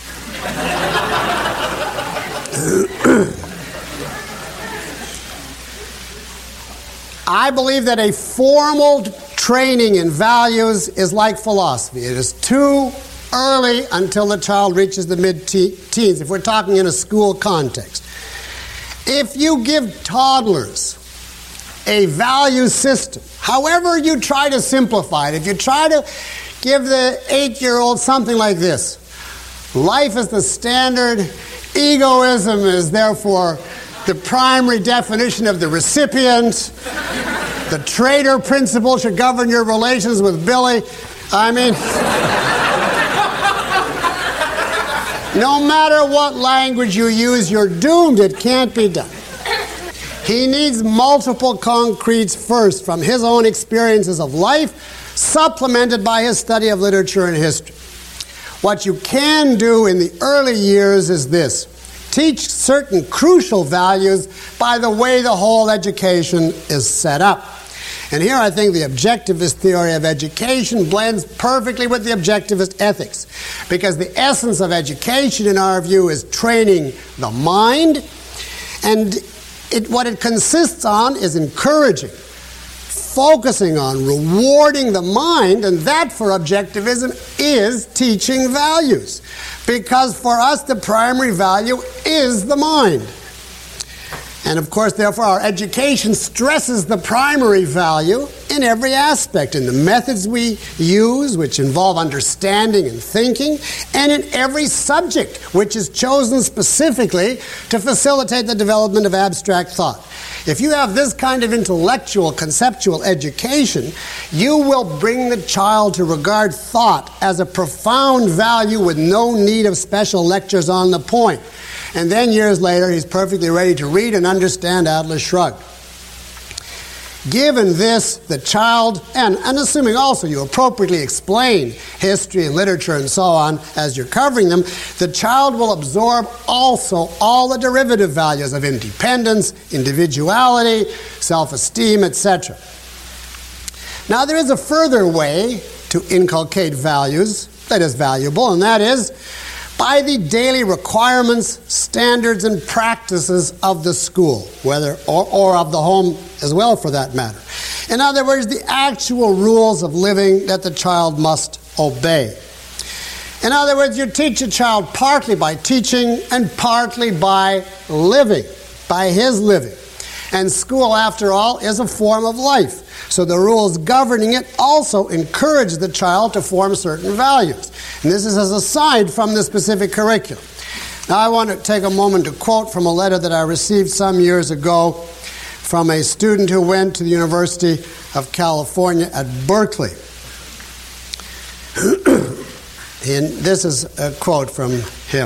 I believe that a formal training in values is like philosophy. It is too early until the child reaches the mid-teens, if we're talking in a school context. If you give toddlers a value system, however you try to simplify it, if you try to give the eight-year-old something like this, life is the standard, egoism is therefore the primary definition of the recipient, the traitor principle should govern your relations with Billy, I mean... No matter what language you use, you're doomed. It can't be done. He needs multiple concretes first from his own experiences of life, supplemented by his study of literature and history. What you can do in the early years is this. Teach certain crucial values by the way the whole education is set up. And here I think the objectivist theory of education blends perfectly with the objectivist ethics, because the essence of education, in our view, is training the mind, and it, what it consists on is encouraging, focusing on, rewarding the mind, and that for objectivism is teaching values, because for us the primary value is the mind. And of course, therefore, our education stresses the primary value in every aspect, in the methods we use, which involve understanding and thinking, and in every subject, which is chosen specifically to facilitate the development of abstract thought. If you have this kind of intellectual, conceptual education, you will bring the child to regard thought as a profound value with no need of special lectures on the point. And then years later, he's perfectly ready to read and understand Atlas Shrugged. Given this, the child, and, and assuming also you appropriately explain history and literature and so on as you're covering them, the child will absorb also all the derivative values of independence, individuality, self-esteem, et cetera. Now there is a further way to inculcate values that is valuable, and that is by the daily requirements, standards, and practices of the school, whether or, or of the home as well, for that matter. In other words, the actual rules of living that the child must obey. In other words, you teach a child partly by teaching and partly by living, by his living. And school, after all, is a form of life. So the rules governing it also encourage the child to form certain values. And this is as aside from the specific curriculum. Now I want to take a moment to quote from a letter that I received some years ago from a student who went to the University of California at Berkeley. And this is a quote from him.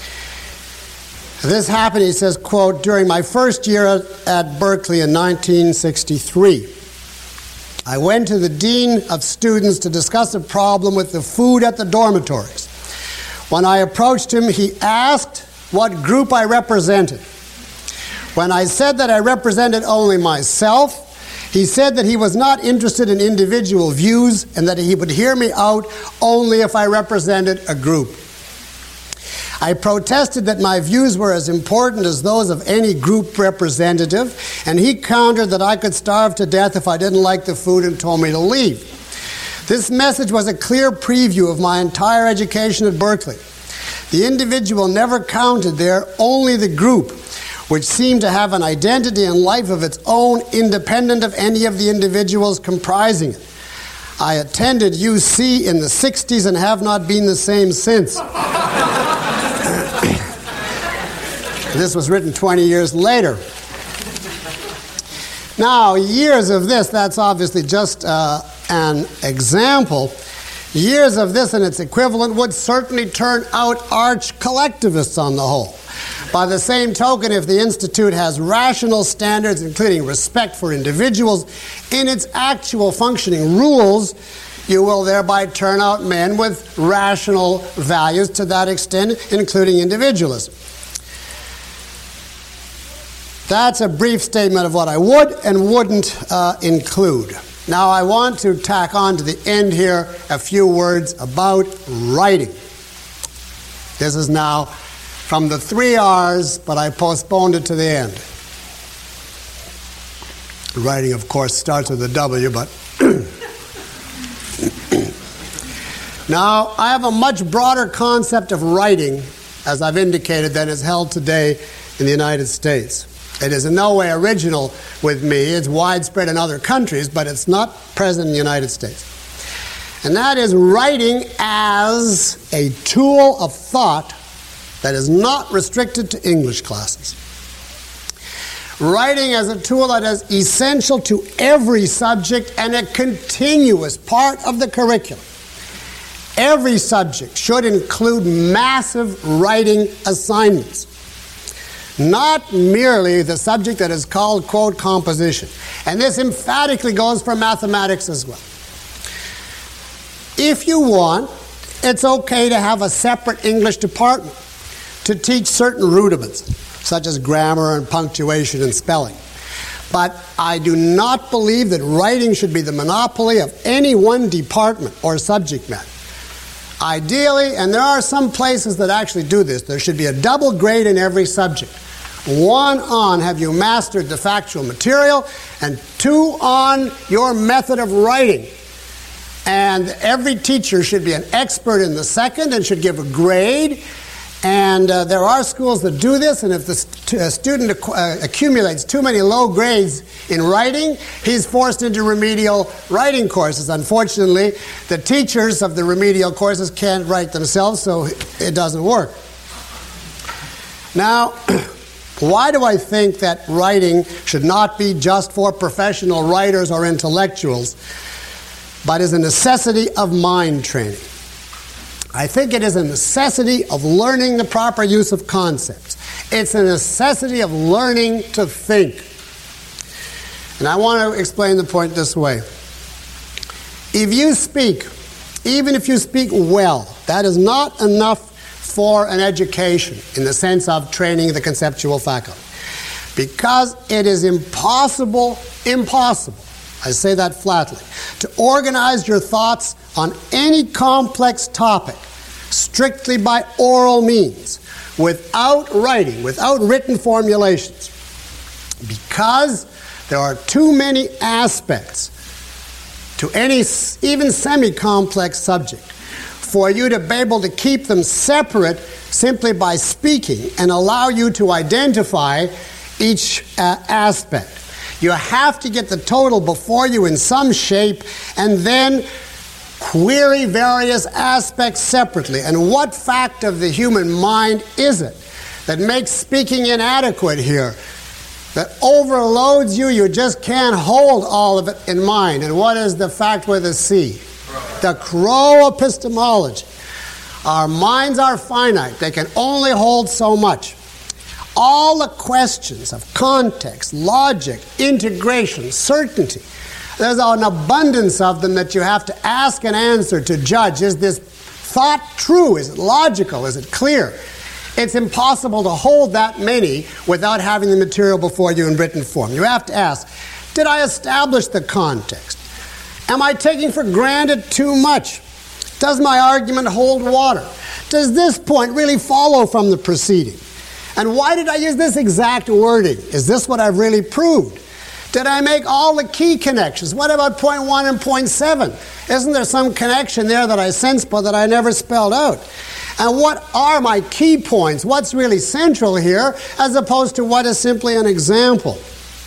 This happened, he says, quote, during my first year at, at Berkeley in nineteen sixty-three. I went to the dean of students to discuss a problem with the food at the dormitories. When I approached him, he asked what group I represented. When I said that I represented only myself, he said that he was not interested in individual views and that he would hear me out only if I represented a group. I protested that my views were as important as those of any group representative, and he countered that I could starve to death if I didn't like the food and told me to leave. This message was a clear preview of my entire education at Berkeley. The individual never counted there, only the group, which seemed to have an identity and life of its own, independent of any of the individuals comprising it. I attended U C in the sixties and have not been the same since. This was written twenty years later. Now, years of this, that's obviously just uh, an example. Years of this and its equivalent would certainly turn out arch collectivists on the whole. By the same token, if the Institute has rational standards, including respect for individuals, in its actual functioning rules, you will thereby turn out men with rational values to that extent, including individualism. That's a brief statement of what I would and wouldn't uh, include. Now I want to tack on to the end here a few words about writing. This is now from the three R's, but I postponed it to the end. Writing, of course, starts with a W, but now I have a much broader concept of writing, as I've indicated, than is held today in the United States. It is in no way original with me. It's widespread in other countries, but it's not present in the United States. And that is writing as a tool of thought that is not restricted to English classes. Writing as a tool that is essential to every subject and a continuous part of the curriculum. Every subject should include massive writing assignments. Not merely the subject that is called, quote, composition. And this emphatically goes for mathematics as well. If you want, it's okay to have a separate English department to teach certain rudiments, such as grammar and punctuation and spelling. But I do not believe that writing should be the monopoly of any one department or subject matter. Ideally, and there are some places that actually do this, there should be a double grade in every subject. One on have you mastered the factual material, and two on your method of writing. And every teacher should be an expert in the second and should give a grade. And uh, there are schools that do this, and if the st- uh, student ac- uh, accumulates too many low grades in writing, he's forced into remedial writing courses. Unfortunately, the teachers of the remedial courses can't write themselves, so it doesn't work. Now, why do I think that writing should not be just for professional writers or intellectuals, but is a necessity of mind training? I think it is a necessity of learning the proper use of concepts. It's a necessity of learning to think. And I want to explain the point this way. If you speak, even if you speak well, that is not enough for an education in the sense of training the conceptual faculty. Because it is impossible, impossible, I say that flatly, to organize your thoughts on any complex topic strictly by oral means, without writing, without written formulations. Because there are too many aspects to any even semi-complex subject for you to be able to keep them separate simply by speaking and allow you to identify each uh, aspect. You have to get the total before you in some shape and then query various aspects separately. And what fact of the human mind is it that makes speaking inadequate here, that overloads you? You just can't hold all of it in mind. And what is the fact with a C? The Crow epistemology. Our minds are finite. They can only hold so much. All the questions of context, logic, integration, certainty, there's an abundance of them that you have to ask and answer to judge. Is this thought true? Is it logical? Is it clear? It's impossible to hold that many without having the material before you in written form. You have to ask, did I establish the context? Am I taking for granted too much? Does my argument hold water? Does this point really follow from the preceding? And why did I use this exact wording? Is this what I've really proved? Did I make all the key connections? What about point one and point seven? Isn't there some connection there that I sense but that I never spelled out? And what are my key points? What's really central here as opposed to what is simply an example?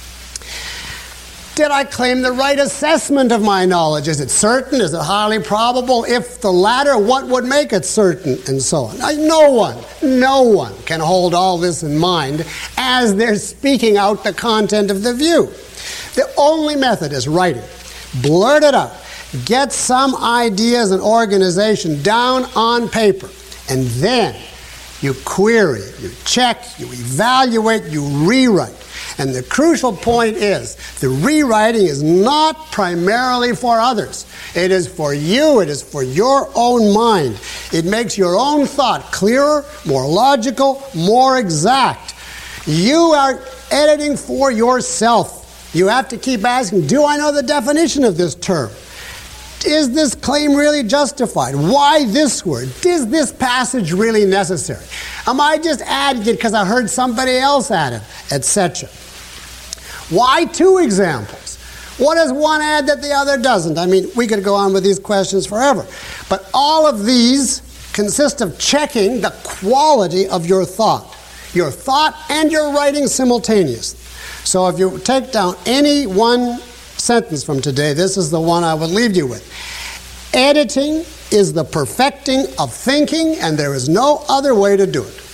Did I claim the right assessment of my knowledge? Is it certain? Is it highly probable? If the latter, what would make it certain? And so on. Now, no one, no one can hold all this in mind as they're speaking out the content of the view. The only method is writing. Blurt it out. Get some ideas and organization down on paper. And then you query, you check, you evaluate, you rewrite. And the crucial point is, the rewriting is not primarily for others. It is for you. It is for your own mind. It makes your own thought clearer, more logical, more exact. You are editing for yourself. You have to keep asking, do I know the definition of this term? Is this claim really justified? Why this word? Is this passage really necessary? Am I just adding it because I heard somebody else add it, et cetera? Why two examples? What does one add that the other doesn't? I mean, we could go on with these questions forever. But all of these consist of checking the quality of your thought. Your thought and your writing simultaneously. So if you take down any one sentence from today, this is the one I would leave you with. Editing is the perfecting of thinking, and there is no other way to do it.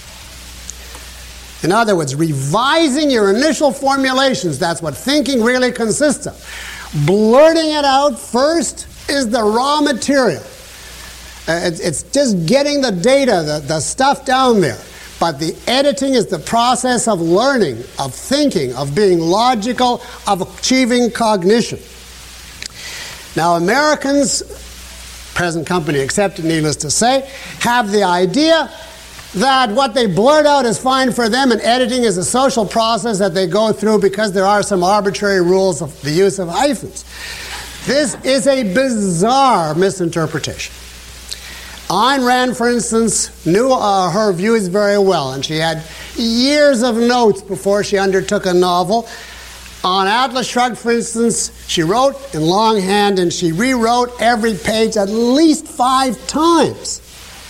In other words, revising your initial formulations, that's what thinking really consists of. Blurting it out first is the raw material. Uh, it's, it's just getting the data, the, the stuff down there. But the editing is the process of learning, of thinking, of being logical, of achieving cognition. Now, Americans, present company accepted, needless to say, have the idea that what they blurt out is fine for them, and editing is a social process that they go through because there are some arbitrary rules of the use of hyphens. This is a bizarre misinterpretation. Ayn Rand, for instance, knew uh, her views very well, and she had years of notes before she undertook a novel. On Atlas Shrugged, for instance, she wrote in longhand, and she rewrote every page at least five times.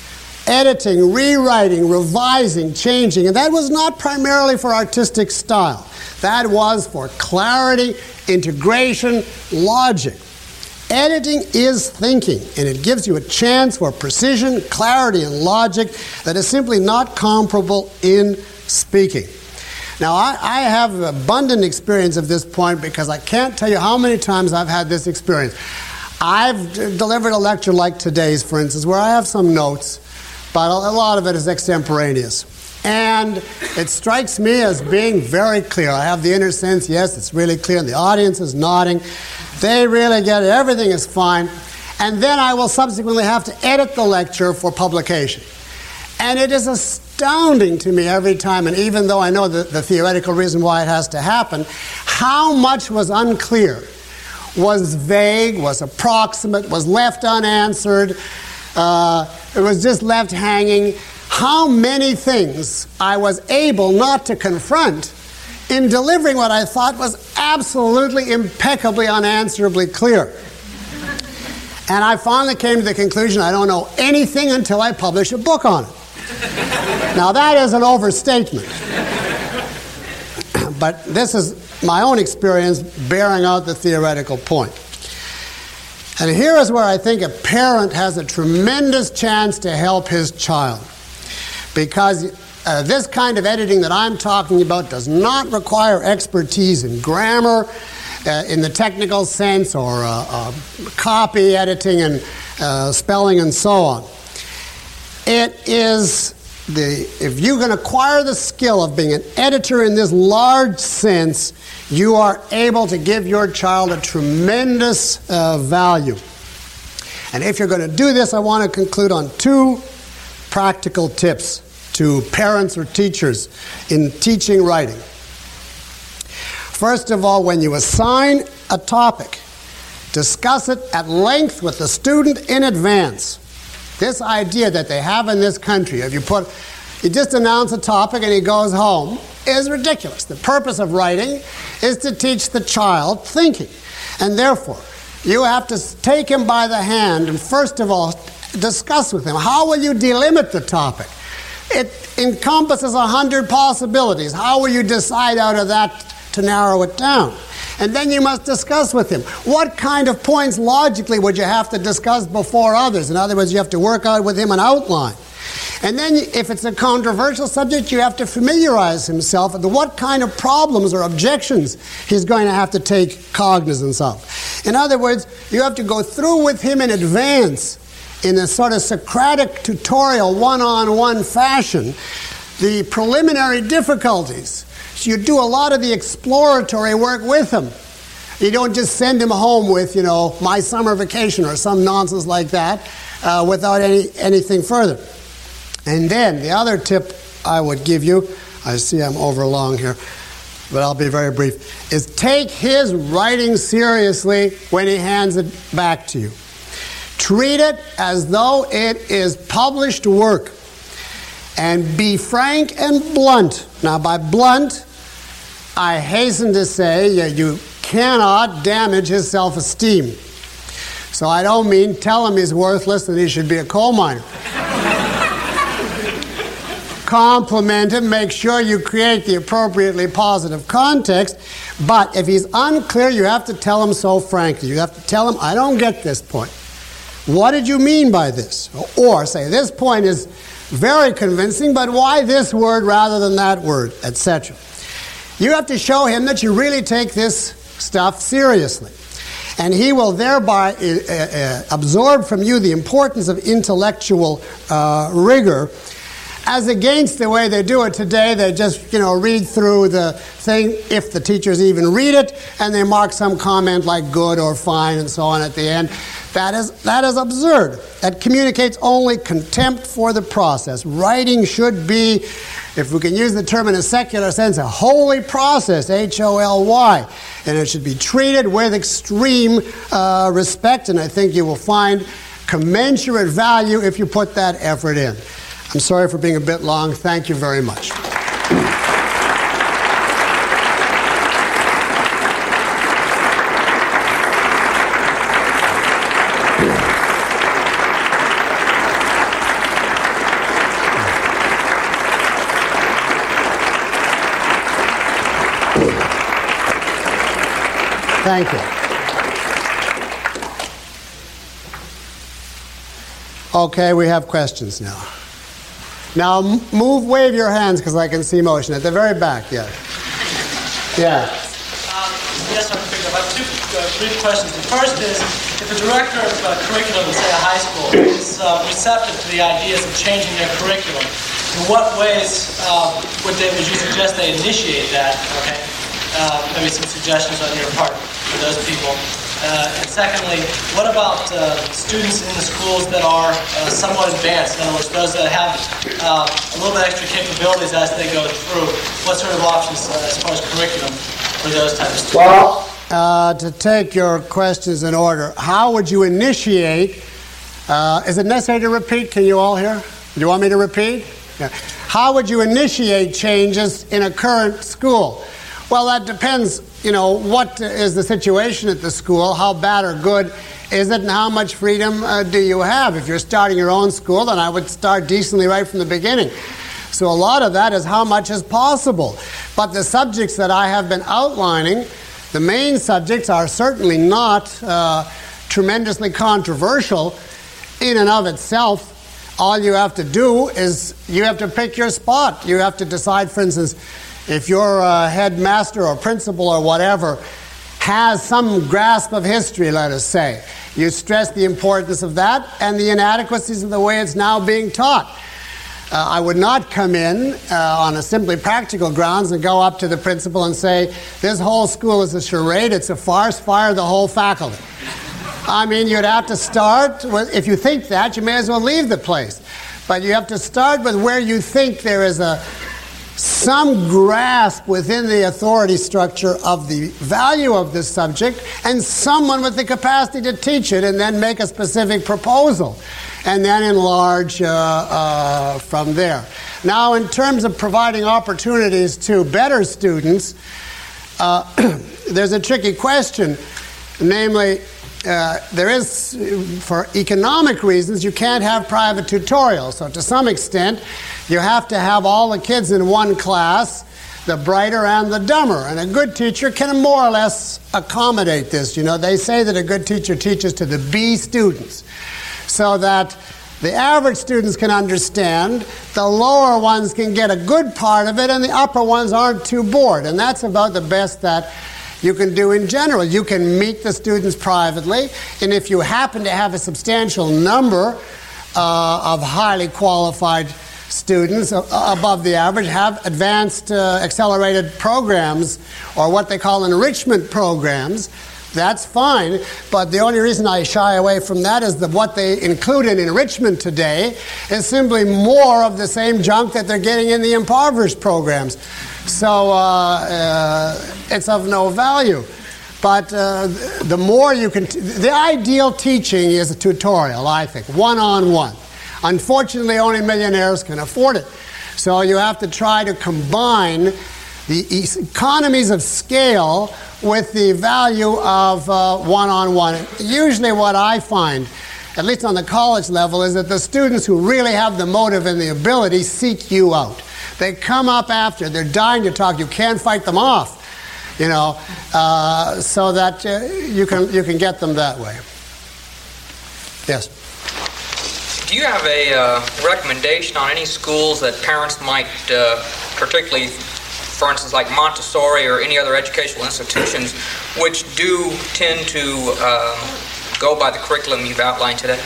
editing, rewriting, revising, changing, and that was not primarily for artistic style. That was for clarity, integration, logic. Editing is thinking, and it gives you a chance for precision, clarity, and logic that is simply not comparable in speaking. Now, I, I have abundant experience of this point because I can't tell you how many times I've had this experience. I've d- delivered a lecture like today's, for instance, where I have some notes, but a lot of it is extemporaneous. And it strikes me as being very clear. I have the inner sense, yes, it's really clear, and the audience is nodding. They really get it. Everything is fine. And then I will subsequently have to edit the lecture for publication. And it is astounding to me every time, and even though I know the, the theoretical reason why it has to happen, how much was unclear, was vague, was approximate, was left unanswered, uh, it was just left hanging. How many things I was able not to confront in delivering what I thought was absolutely, impeccably, unanswerably clear. And I finally came to the conclusion I don't know anything until I publish a book on it. Now that is an overstatement. But this is my own experience bearing out the theoretical point. And here is where I think a parent has a tremendous chance to help his child. Because uh, this kind of editing that I'm talking about does not require expertise in grammar, uh, in the technical sense, or uh, uh, copy editing and uh, spelling and so on. It is the, if you can acquire the skill of being an editor in this large sense, you are able to give your child a tremendous uh, value. And if you're going to do this, I want to conclude on two practical tips to parents or teachers in teaching writing. First of all, when you assign a topic, discuss it at length with the student in advance. This idea that they have in this country, if you put, you just announce a topic and he goes home, is ridiculous. The purpose of writing is to teach the child thinking. And therefore, you have to take him by the hand and first of all, discuss with him. How will you delimit the topic? It encompasses a hundred possibilities. How will you decide out of that to narrow it down? And then you must discuss with him. What kind of points logically would you have to discuss before others? In other words, you have to work out with him an outline. And then if it's a controversial subject, you have to familiarize himself with what kind of problems or objections he's going to have to take cognizance of. In other words, you have to go through with him in advance in a sort of Socratic tutorial, one-on-one fashion, the preliminary difficulties. So you do a lot of the exploratory work with him. You don't just send him home with, you know, my summer vacation or some nonsense like that uh, without any anything further. And then the other tip I would give you, I see I'm over long here, but I'll be very brief, is take his writing seriously when he hands it back to you. Treat it as though it is published work. And be frank and blunt. Now, by blunt, I hasten to say you cannot damage his self-esteem. So I don't mean tell him he's worthless and he should be a coal miner. Compliment him, make sure you create the appropriately positive context, but if he's unclear, you have to tell him so frankly. You have to tell him, I don't get this point. What did you mean by this? Or say, this point is very convincing, but why this word rather than that word, et cetera. You have to show him that you really take this stuff seriously. And he will thereby uh, uh, absorb from you the importance of intellectual uh, rigor, as against the way they do it today. They just, you know, read through the thing, if the teachers even read it, and they mark some comment like good or fine and so on at the end. That is, that is absurd. That communicates only contempt for the process. Writing should be, if we can use the term in a secular sense, a holy process, H O L Y. And it should be treated with extreme uh, respect, and I think you will find commensurate value if you put that effort in. I'm sorry for being a bit long. Thank you very much. Thank you. Okay, we have questions now. Now, move, wave your hands because I can see motion. At the very back, yes. Yeah. Um, yes, I'm picking up. I have two uh, brief questions. The first is, if a director of uh, curriculum, say a high school, is uh, receptive to the ideas of changing their curriculum, in what ways uh, would, they, would you suggest they initiate that? Okay. Uh, maybe some suggestions on your part for those people. Uh, and secondly, what about uh, students in the schools that are uh, somewhat advanced? In other words, those that have uh, a little bit extra capabilities as they go through. What sort of options uh, as far as curriculum for those types of students? Well, uh, to take your questions in order, how would you initiate? Uh, is it necessary to repeat? Can you all hear? Do you want me to repeat? Yeah. How would you initiate changes in a current school? Well, that depends, you know, what is the situation at the school, how bad or good is it, and how much freedom uh, do you have. If you're starting your own school, then I would start decently right from the beginning. So a lot of that is how much is possible. But the subjects that I have been outlining, the main subjects are certainly not uh, tremendously controversial in and of itself. All you have to do is you have to pick your spot. You have to decide, for instance, if your uh, headmaster or principal or whatever has some grasp of history, let us say, you stress the importance of that and the inadequacies of the way it's now being taught. Uh, I would not come in uh, on a simply practical grounds and go up to the principal and say, this whole school is a charade, it's a farce, fire the whole faculty. I mean, you'd have to start with, if you think that, you may as well leave the place. But you have to start with where you think there is a some grasp within the authority structure of the value of this subject and someone with the capacity to teach it, and then make a specific proposal and then enlarge uh, uh, from there. Now, in terms of providing opportunities to better students, uh, there's a tricky question, namely, Uh, there is, for economic reasons, you can't have private tutorials. So to some extent, you have to have all the kids in one class, the brighter and the dumber. And a good teacher can more or less accommodate this. You know, they say that a good teacher teaches to the B students, so that the average students can understand, the lower ones can get a good part of it, and the upper ones aren't too bored. And that's about the best that you can do in general. You can meet the students privately, and if you happen to have a substantial number uh, of highly qualified students uh, above the average, have advanced uh, accelerated programs, or what they call enrichment programs, that's fine. But the only reason I shy away from that is that what they include in enrichment today is simply more of the same junk that they're getting in the impoverished programs. So uh, uh, it's of no value. But uh, the more you can, t- the ideal teaching is a tutorial, I think, one-on-one. Unfortunately, only millionaires can afford it. So you have to try to combine the economies of scale with the value of uh, one-on-one. Usually what I find, at least on the college level, is that the students who really have the motive and the ability seek you out. They come up after, they're dying to talk, you can't fight them off, you know, uh, so that uh, you can you can get them that way. Yes? Do you have a uh, recommendation on any schools that parents might, uh, particularly, for instance, like Montessori or any other educational institutions, which do tend to um, go by the curriculum you've outlined today?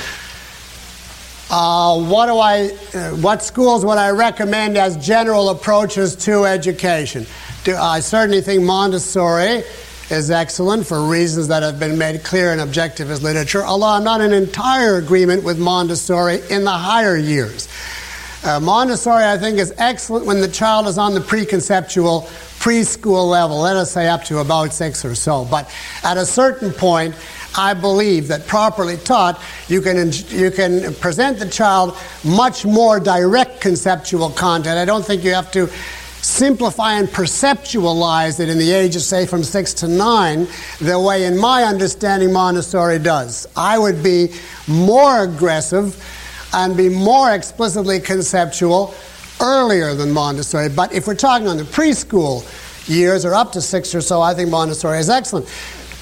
Uh, what do I, uh, what schools would I recommend as general approaches to education? Do, I certainly think Montessori is excellent for reasons that have been made clear in objectivist literature, although I'm not in entire agreement with Montessori in the higher years. Uh, Montessori, I think, is excellent when the child is on the preconceptual preschool level, let us say up to about six or so. But at a certain point, I believe that properly taught, you can you can present the child much more direct conceptual content. I don't think you have to simplify and perceptualize it in the age of, say, from six to nine, the way, in my understanding, Montessori does. I would be more aggressive and be more explicitly conceptual earlier than Montessori. But if we're talking on the preschool years or up to six or so, I think Montessori is excellent.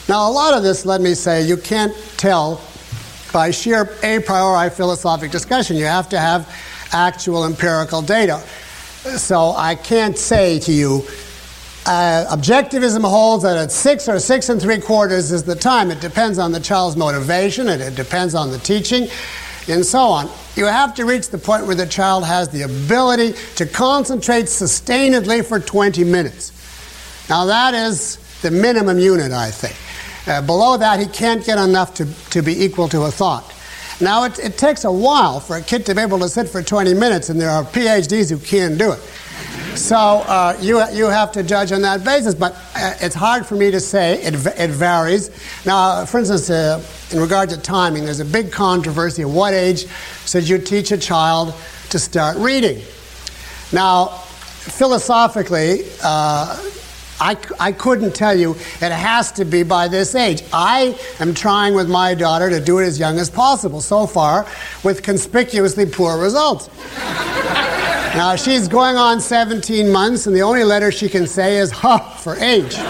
Now, a lot of this, let me say, you can't tell by sheer a priori philosophic discussion. You have to have actual empirical data. So I can't say to you, uh, objectivism holds that at six or six and three quarters is the time. It depends on the child's motivation, and it depends on the teaching, and so on. You have to reach the point where the child has the ability to concentrate sustainedly for twenty minutes. Now that is the minimum unit, I think. Uh, below that, he can't get enough to, to be equal to a thought. Now, it, it takes a while for a kid to be able to sit for twenty minutes, and there are PhDs who can't do it. So uh, you, you have to judge on that basis, but uh, it's hard for me to say. It, it varies. Now, for instance, uh, in regard to timing, there's a big controversy. At what age should you teach a child to start reading? Now, philosophically, uh, I, I couldn't tell you it has to be by this age. I am trying with my daughter to do it as young as possible, so far with conspicuously poor results. Now, she's going on seventeen months, and the only letter she can say is "huh" for age. And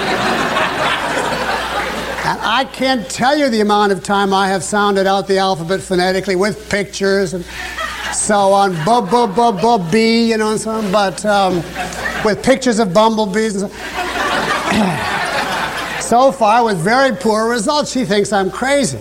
I can't tell you the amount of time I have sounded out the alphabet phonetically with pictures and so on, bu bu bu bu bee, you know, and so on, but um, with pictures of bumblebees and so on. So far, with very poor results, she thinks I'm crazy.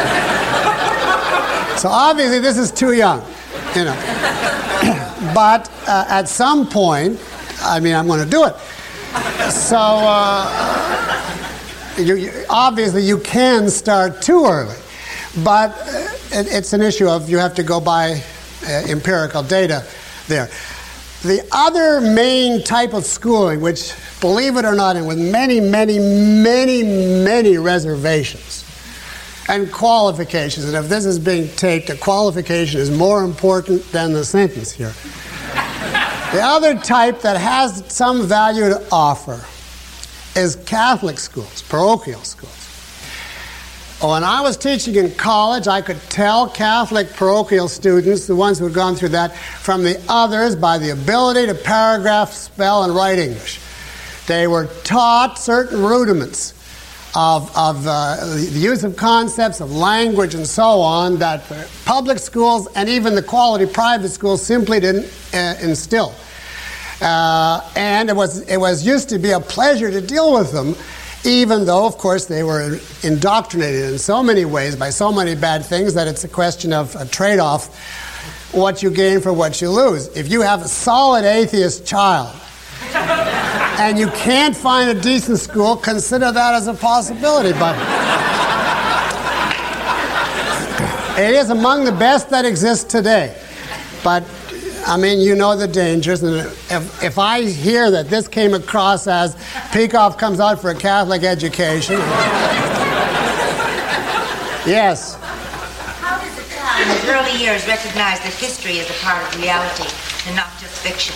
So obviously, this is too young, you know. But uh, at some point, I mean, I'm going to do it. So uh, you, you, obviously, you can start too early, but uh, it, it's an issue of you have to go by uh, empirical data there. The other main type of schooling, which, believe it or not, and with many, many, many, many reservations and qualifications, and if this is being taped, a qualification is more important than the sentence here. The other type that has some value to offer is Catholic schools, parochial schools. When I was teaching in college, I could tell Catholic parochial students, the ones who had gone through that, from the others by the ability to paragraph, spell, and write English. They were taught certain rudiments of, of uh, the use of concepts, of language, and so on, that the public schools and even the quality private schools simply didn't uh, instill. Uh, and it was, it was used to be a pleasure to deal with them, even though, of course, they were indoctrinated in so many ways by so many bad things that it's a question of a trade-off, what you gain for what you lose. If you have a solid atheist child and you can't find a decent school, consider that as a possibility. But it is among the best that exists today. But I mean, you know the dangers, and if, if I hear that this came across as Peikoff comes out for a Catholic education... Yes? How does a child in his early years recognize that history is a part of reality and not just fiction?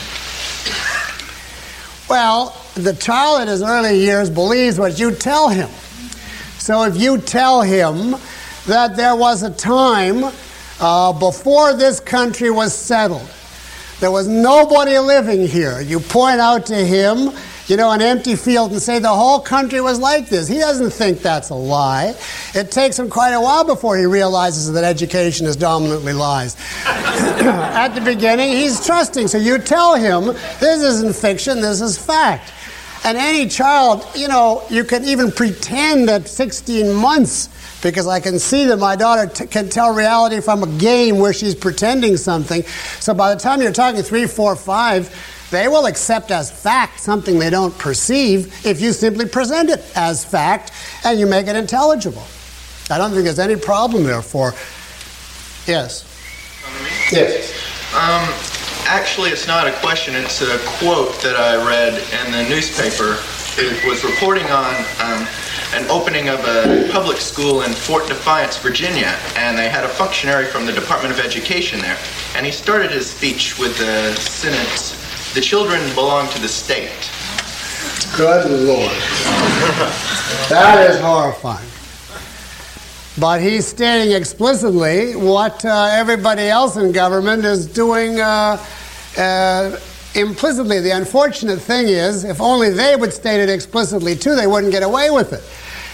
Well, the child in his early years believes what you tell him. So if you tell him that there was a time uh, before this country was settled, there was nobody living here. You point out to him, you know, an empty field and say the whole country was like this. He doesn't think that's a lie. It takes him quite a while before he realizes that education is dominantly lies. At the beginning, he's trusting. So you tell him, this isn't fiction, this is fact. And any child, you know, you can even pretend at sixteen months, because I can see that my daughter t- can tell reality from a game where she's pretending something. So by the time you're talking three, four, five, they will accept as fact something they don't perceive if you simply present it as fact and you make it intelligible. I don't think there's any problem there for... Yes? Yes. Um, actually, it's not a question. It's a quote that I read in the newspaper. It was reporting on... Um, an opening of a public school in Fort Defiance, Virginia, and they had a functionary from the Department of Education there. And he started his speech with the sentence, "The children belong to the state." Good Lord. That is horrifying. But he's stating explicitly what uh, everybody else in government is doing uh, uh, implicitly. The unfortunate thing is, if only they would state it explicitly too, they wouldn't get away with it.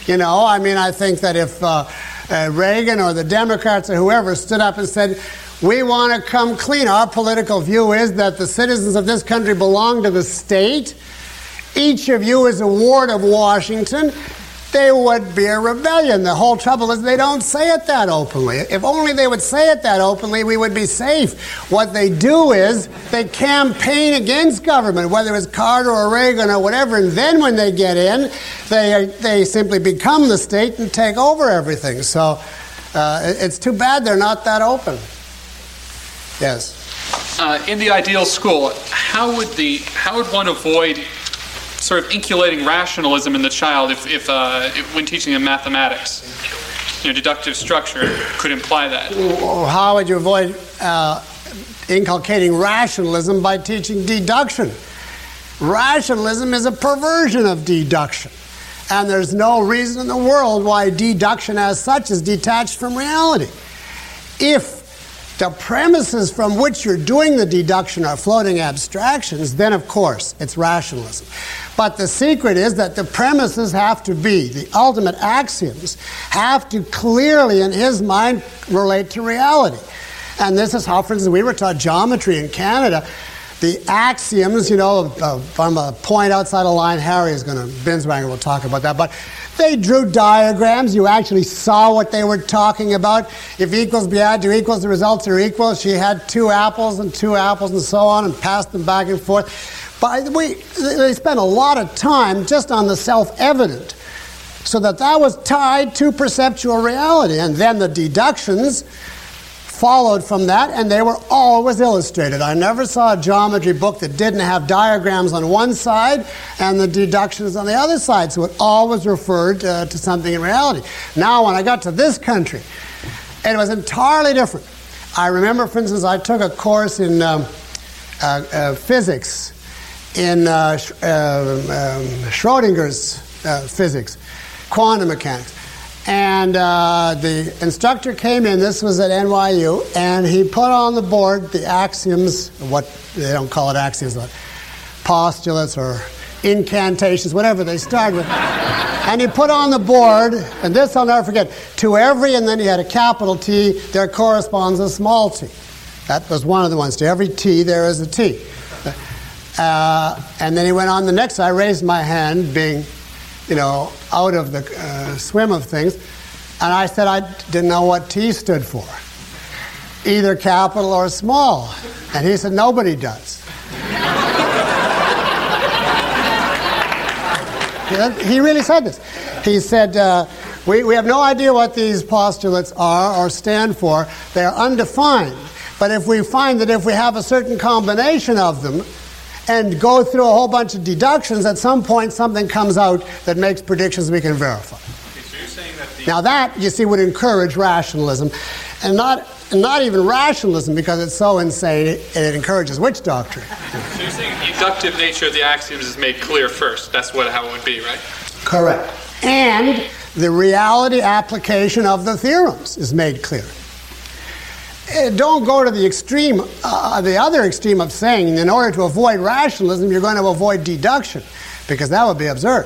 You know, I mean, I think that if uh, uh, Reagan or the Democrats or whoever stood up and said, we want to come clean, our political view is that the citizens of this country belong to the state, each of you is a ward of Washington, there would be a rebellion. The whole trouble is they don't say it that openly. If only they would say it that openly, we would be safe. What they do is they campaign against government, whether it's Carter or Reagan or whatever, and then when they get in, they they simply become the state and take over everything. So uh, it's too bad they're not that open. Yes. Uh, in the ideal school, how would the how would one avoid sort of inculating rationalism in the child if, if, uh, if when teaching them mathematics? You know, deductive structure could imply that. How would you avoid uh, inculcating rationalism by teaching deduction? Rationalism is a perversion of deduction. And there's no reason in the world why deduction as such is detached from reality. If the premises from which you're doing the deduction are floating abstractions, then of course it's rationalism. But the secret is that the premises have to be, the ultimate axioms, have to clearly in his mind relate to reality. And this is how, for instance, we were taught geometry in Canada. The axioms, you know, uh, from a point outside a line, Harry is going to, Binswanger will talk about that, but they drew diagrams. You actually saw what they were talking about. If equals be added to equals, the results are equal. She had two apples and two apples and so on and passed them back and forth. But we, they spent a lot of time just on the self-evident so that that was tied to perceptual reality. And then the deductions followed from that, and they were always illustrated. I never saw a geometry book that didn't have diagrams on one side and the deductions on the other side, so it always referred uh, to something in reality. Now, when I got to this country, it was entirely different. I remember, for instance, I took a course in um, uh, uh, physics, in uh, Sch- uh, um, Schrodinger's uh, physics, quantum mechanics. And uh, the instructor came in, this was at N Y U, and he put on the board the axioms, what they don't call it axioms, but postulates or incantations, whatever they start with. And he put on the board, and this I'll never forget, to every, and then he had a capital T, there corresponds a small t. That was one of the ones. To every T, there is a T. Uh, and then he went on the next, I raised my hand, being you know, out of the uh, swim of things. And I said I didn't know what T stood for, either capital or small. And he said, nobody does. He really said this. He said, uh, we, we have no idea what these postulates are or stand for. They're undefined. But if we find that if we have a certain combination of them, and go through a whole bunch of deductions, at some point something comes out that makes predictions we can verify. Okay, so you're saying that the... Now that, you see, would encourage rationalism, and not not even rationalism because it's so insane, it, it encourages witch doctrine. So you're saying the deductive nature of the axioms is made clear first. That's what how it would be, right? Correct. And the reality application of the theorems is made clear. Don't go to the extreme, uh, the other extreme of saying in order to avoid rationalism, you're going to avoid deduction, because that would be absurd.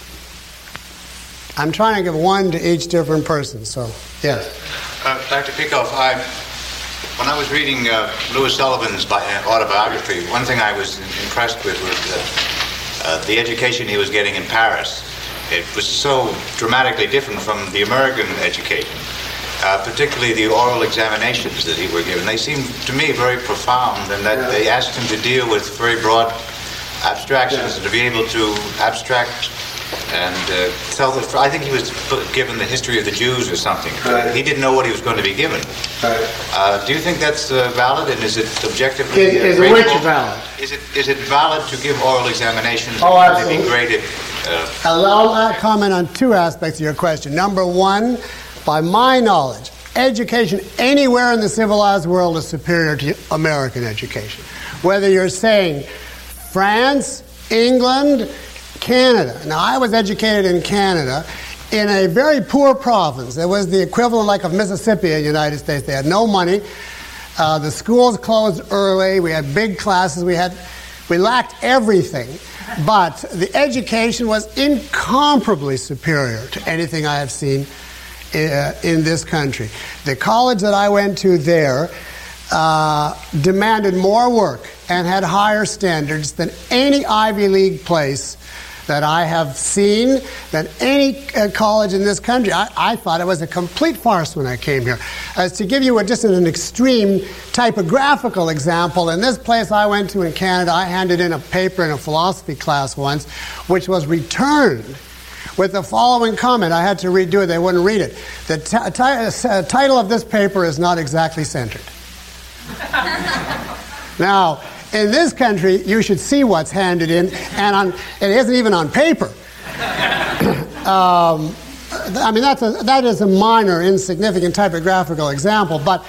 I'm trying to give one to each different person, so, yes. Uh, Doctor Peikoff, I, when I was reading uh, Louis Sullivan's bi- autobiography, one thing I was impressed with was that, uh, the education he was getting in Paris. It was so dramatically different from the American education. Uh, particularly the oral examinations that he were given. They seemed to me very profound, and that yeah. they asked him to deal with very broad abstractions yeah. and to be able to abstract and uh, tell the... I think he was given the history of the Jews or something. Right. He didn't know what he was going to be given. Right. Uh, do you think that's uh, valid, and is it objectively... Is, is which valid? Is it, is it valid to give oral examinations? Oh, and absolutely. Be graded? Uh, I'll, I'll comment on two aspects of your question. Number one, by my knowledge, education anywhere in the civilized world is superior to American education. Whether you're saying France, England, Canada. Now, I was educated in Canada in a very poor province. It was the equivalent like of Mississippi in the United States. They had no money. Uh, the schools closed early. We had big classes. We had, we lacked everything. But the education was incomparably superior to anything I have seen uh, in this country. The college that I went to there uh, demanded more work and had higher standards than any Ivy League place that I have seen, than any uh, college in this country. I, I thought it was a complete farce when I came here. As to give you a, just an extreme typographical example, in this place I went to in Canada, I handed in a paper in a philosophy class once, which was returned with the following comment. I had to redo it. They wouldn't read it. The t- t- uh, title of this paper is not exactly centered. Now, in this country, you should see what's handed in, and on, it isn't even on paper. um, I mean, that's a, that is a minor, insignificant typographical example, but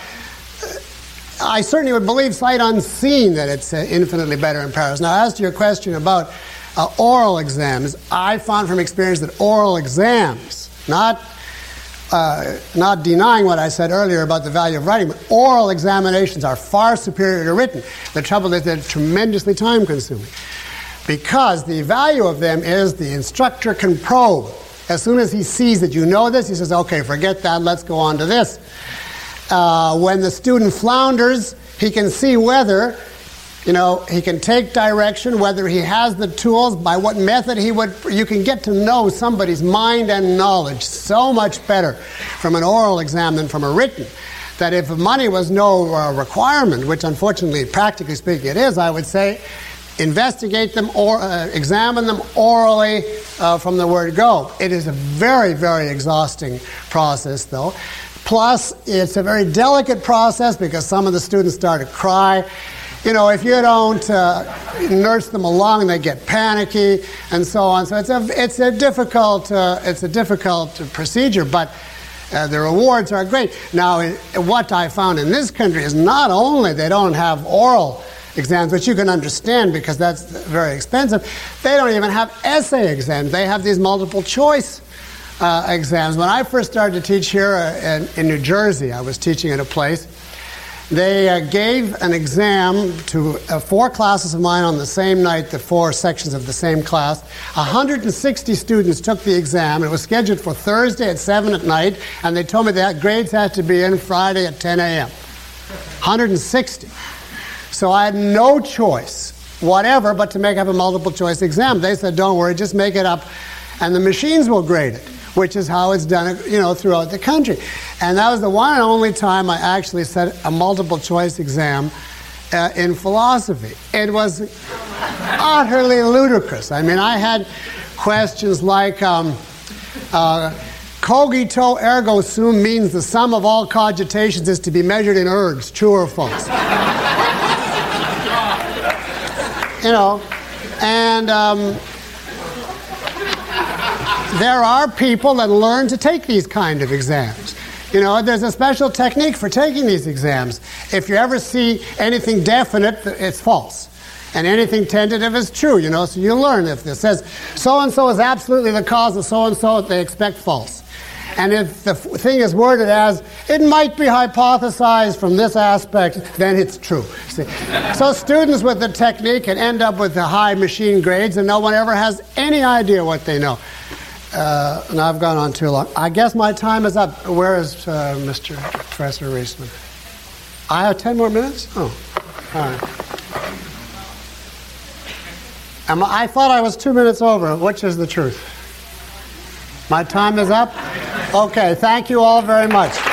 I certainly would believe sight unseen that it's uh, infinitely better in Paris. Now, as to your question about uh, oral exams, I found from experience that oral exams, not Uh, not denying what I said earlier about the value of writing, but oral examinations are far superior to written. The trouble is they're tremendously time-consuming, because the value of them is the instructor can probe. As soon as he sees that you know this, he says, okay, forget that, let's go on to this. Uh, when the student flounders, he can see whether, you know, he can take direction, whether he has the tools, by what method he would. You can get to know somebody's mind and knowledge so much better from an oral exam than from a written, that if money was no uh, requirement, which unfortunately, practically speaking, it is, I would say, investigate them or uh, examine them orally uh, from the word go. It is a very, very exhausting process, though. Plus, it's a very delicate process because some of the students start to cry. You know, if you don't uh, nurse them along, they get panicky and so on. So it's a it's a difficult uh, it's a difficult procedure, but uh, the rewards are great. Now, what I found in this country is not only they don't have oral exams, which you can understand because that's very expensive. They don't even have essay exams. They have these multiple choice uh, exams. When I first started to teach here uh, in, in New Jersey, I was teaching at a place. They uh, gave an exam to uh, four classes of mine on the same night, the four sections of the same class. one hundred sixty students took the exam. It was scheduled for Thursday at seven at night, and they told me that grades had to be in Friday at ten a.m. one hundred sixty. So I had no choice whatever but to make up a multiple choice exam. They said, don't worry, just make it up, and the machines will grade it, which is how it's done, you know, throughout the country. And that was the one and only time I actually set a multiple choice exam uh, in philosophy. It was utterly ludicrous. I mean, I had questions like, um, uh, cogito ergo sum means the sum of all cogitations is to be measured in ergs, true or false? You know, and um, there are people that learn to take these kind of exams. You know, there's a special technique for taking these exams. If you ever see anything definite, it's false. And anything tentative is true, you know, so you learn. If it says so-and-so is absolutely the cause of so-and-so, they expect false. And if the thing is worded as, it might be hypothesized from this aspect, then it's true. See? So students with the technique can end up with the high machine grades, and no one ever has any idea what they know. Uh, and I've gone on too long. I guess my time is up. Where is uh, Mister Professor Reisman? I have ten more minutes? Oh, all right. Am I, I thought I was two minutes over. Which is the truth? My time is up? Okay, thank you all very much.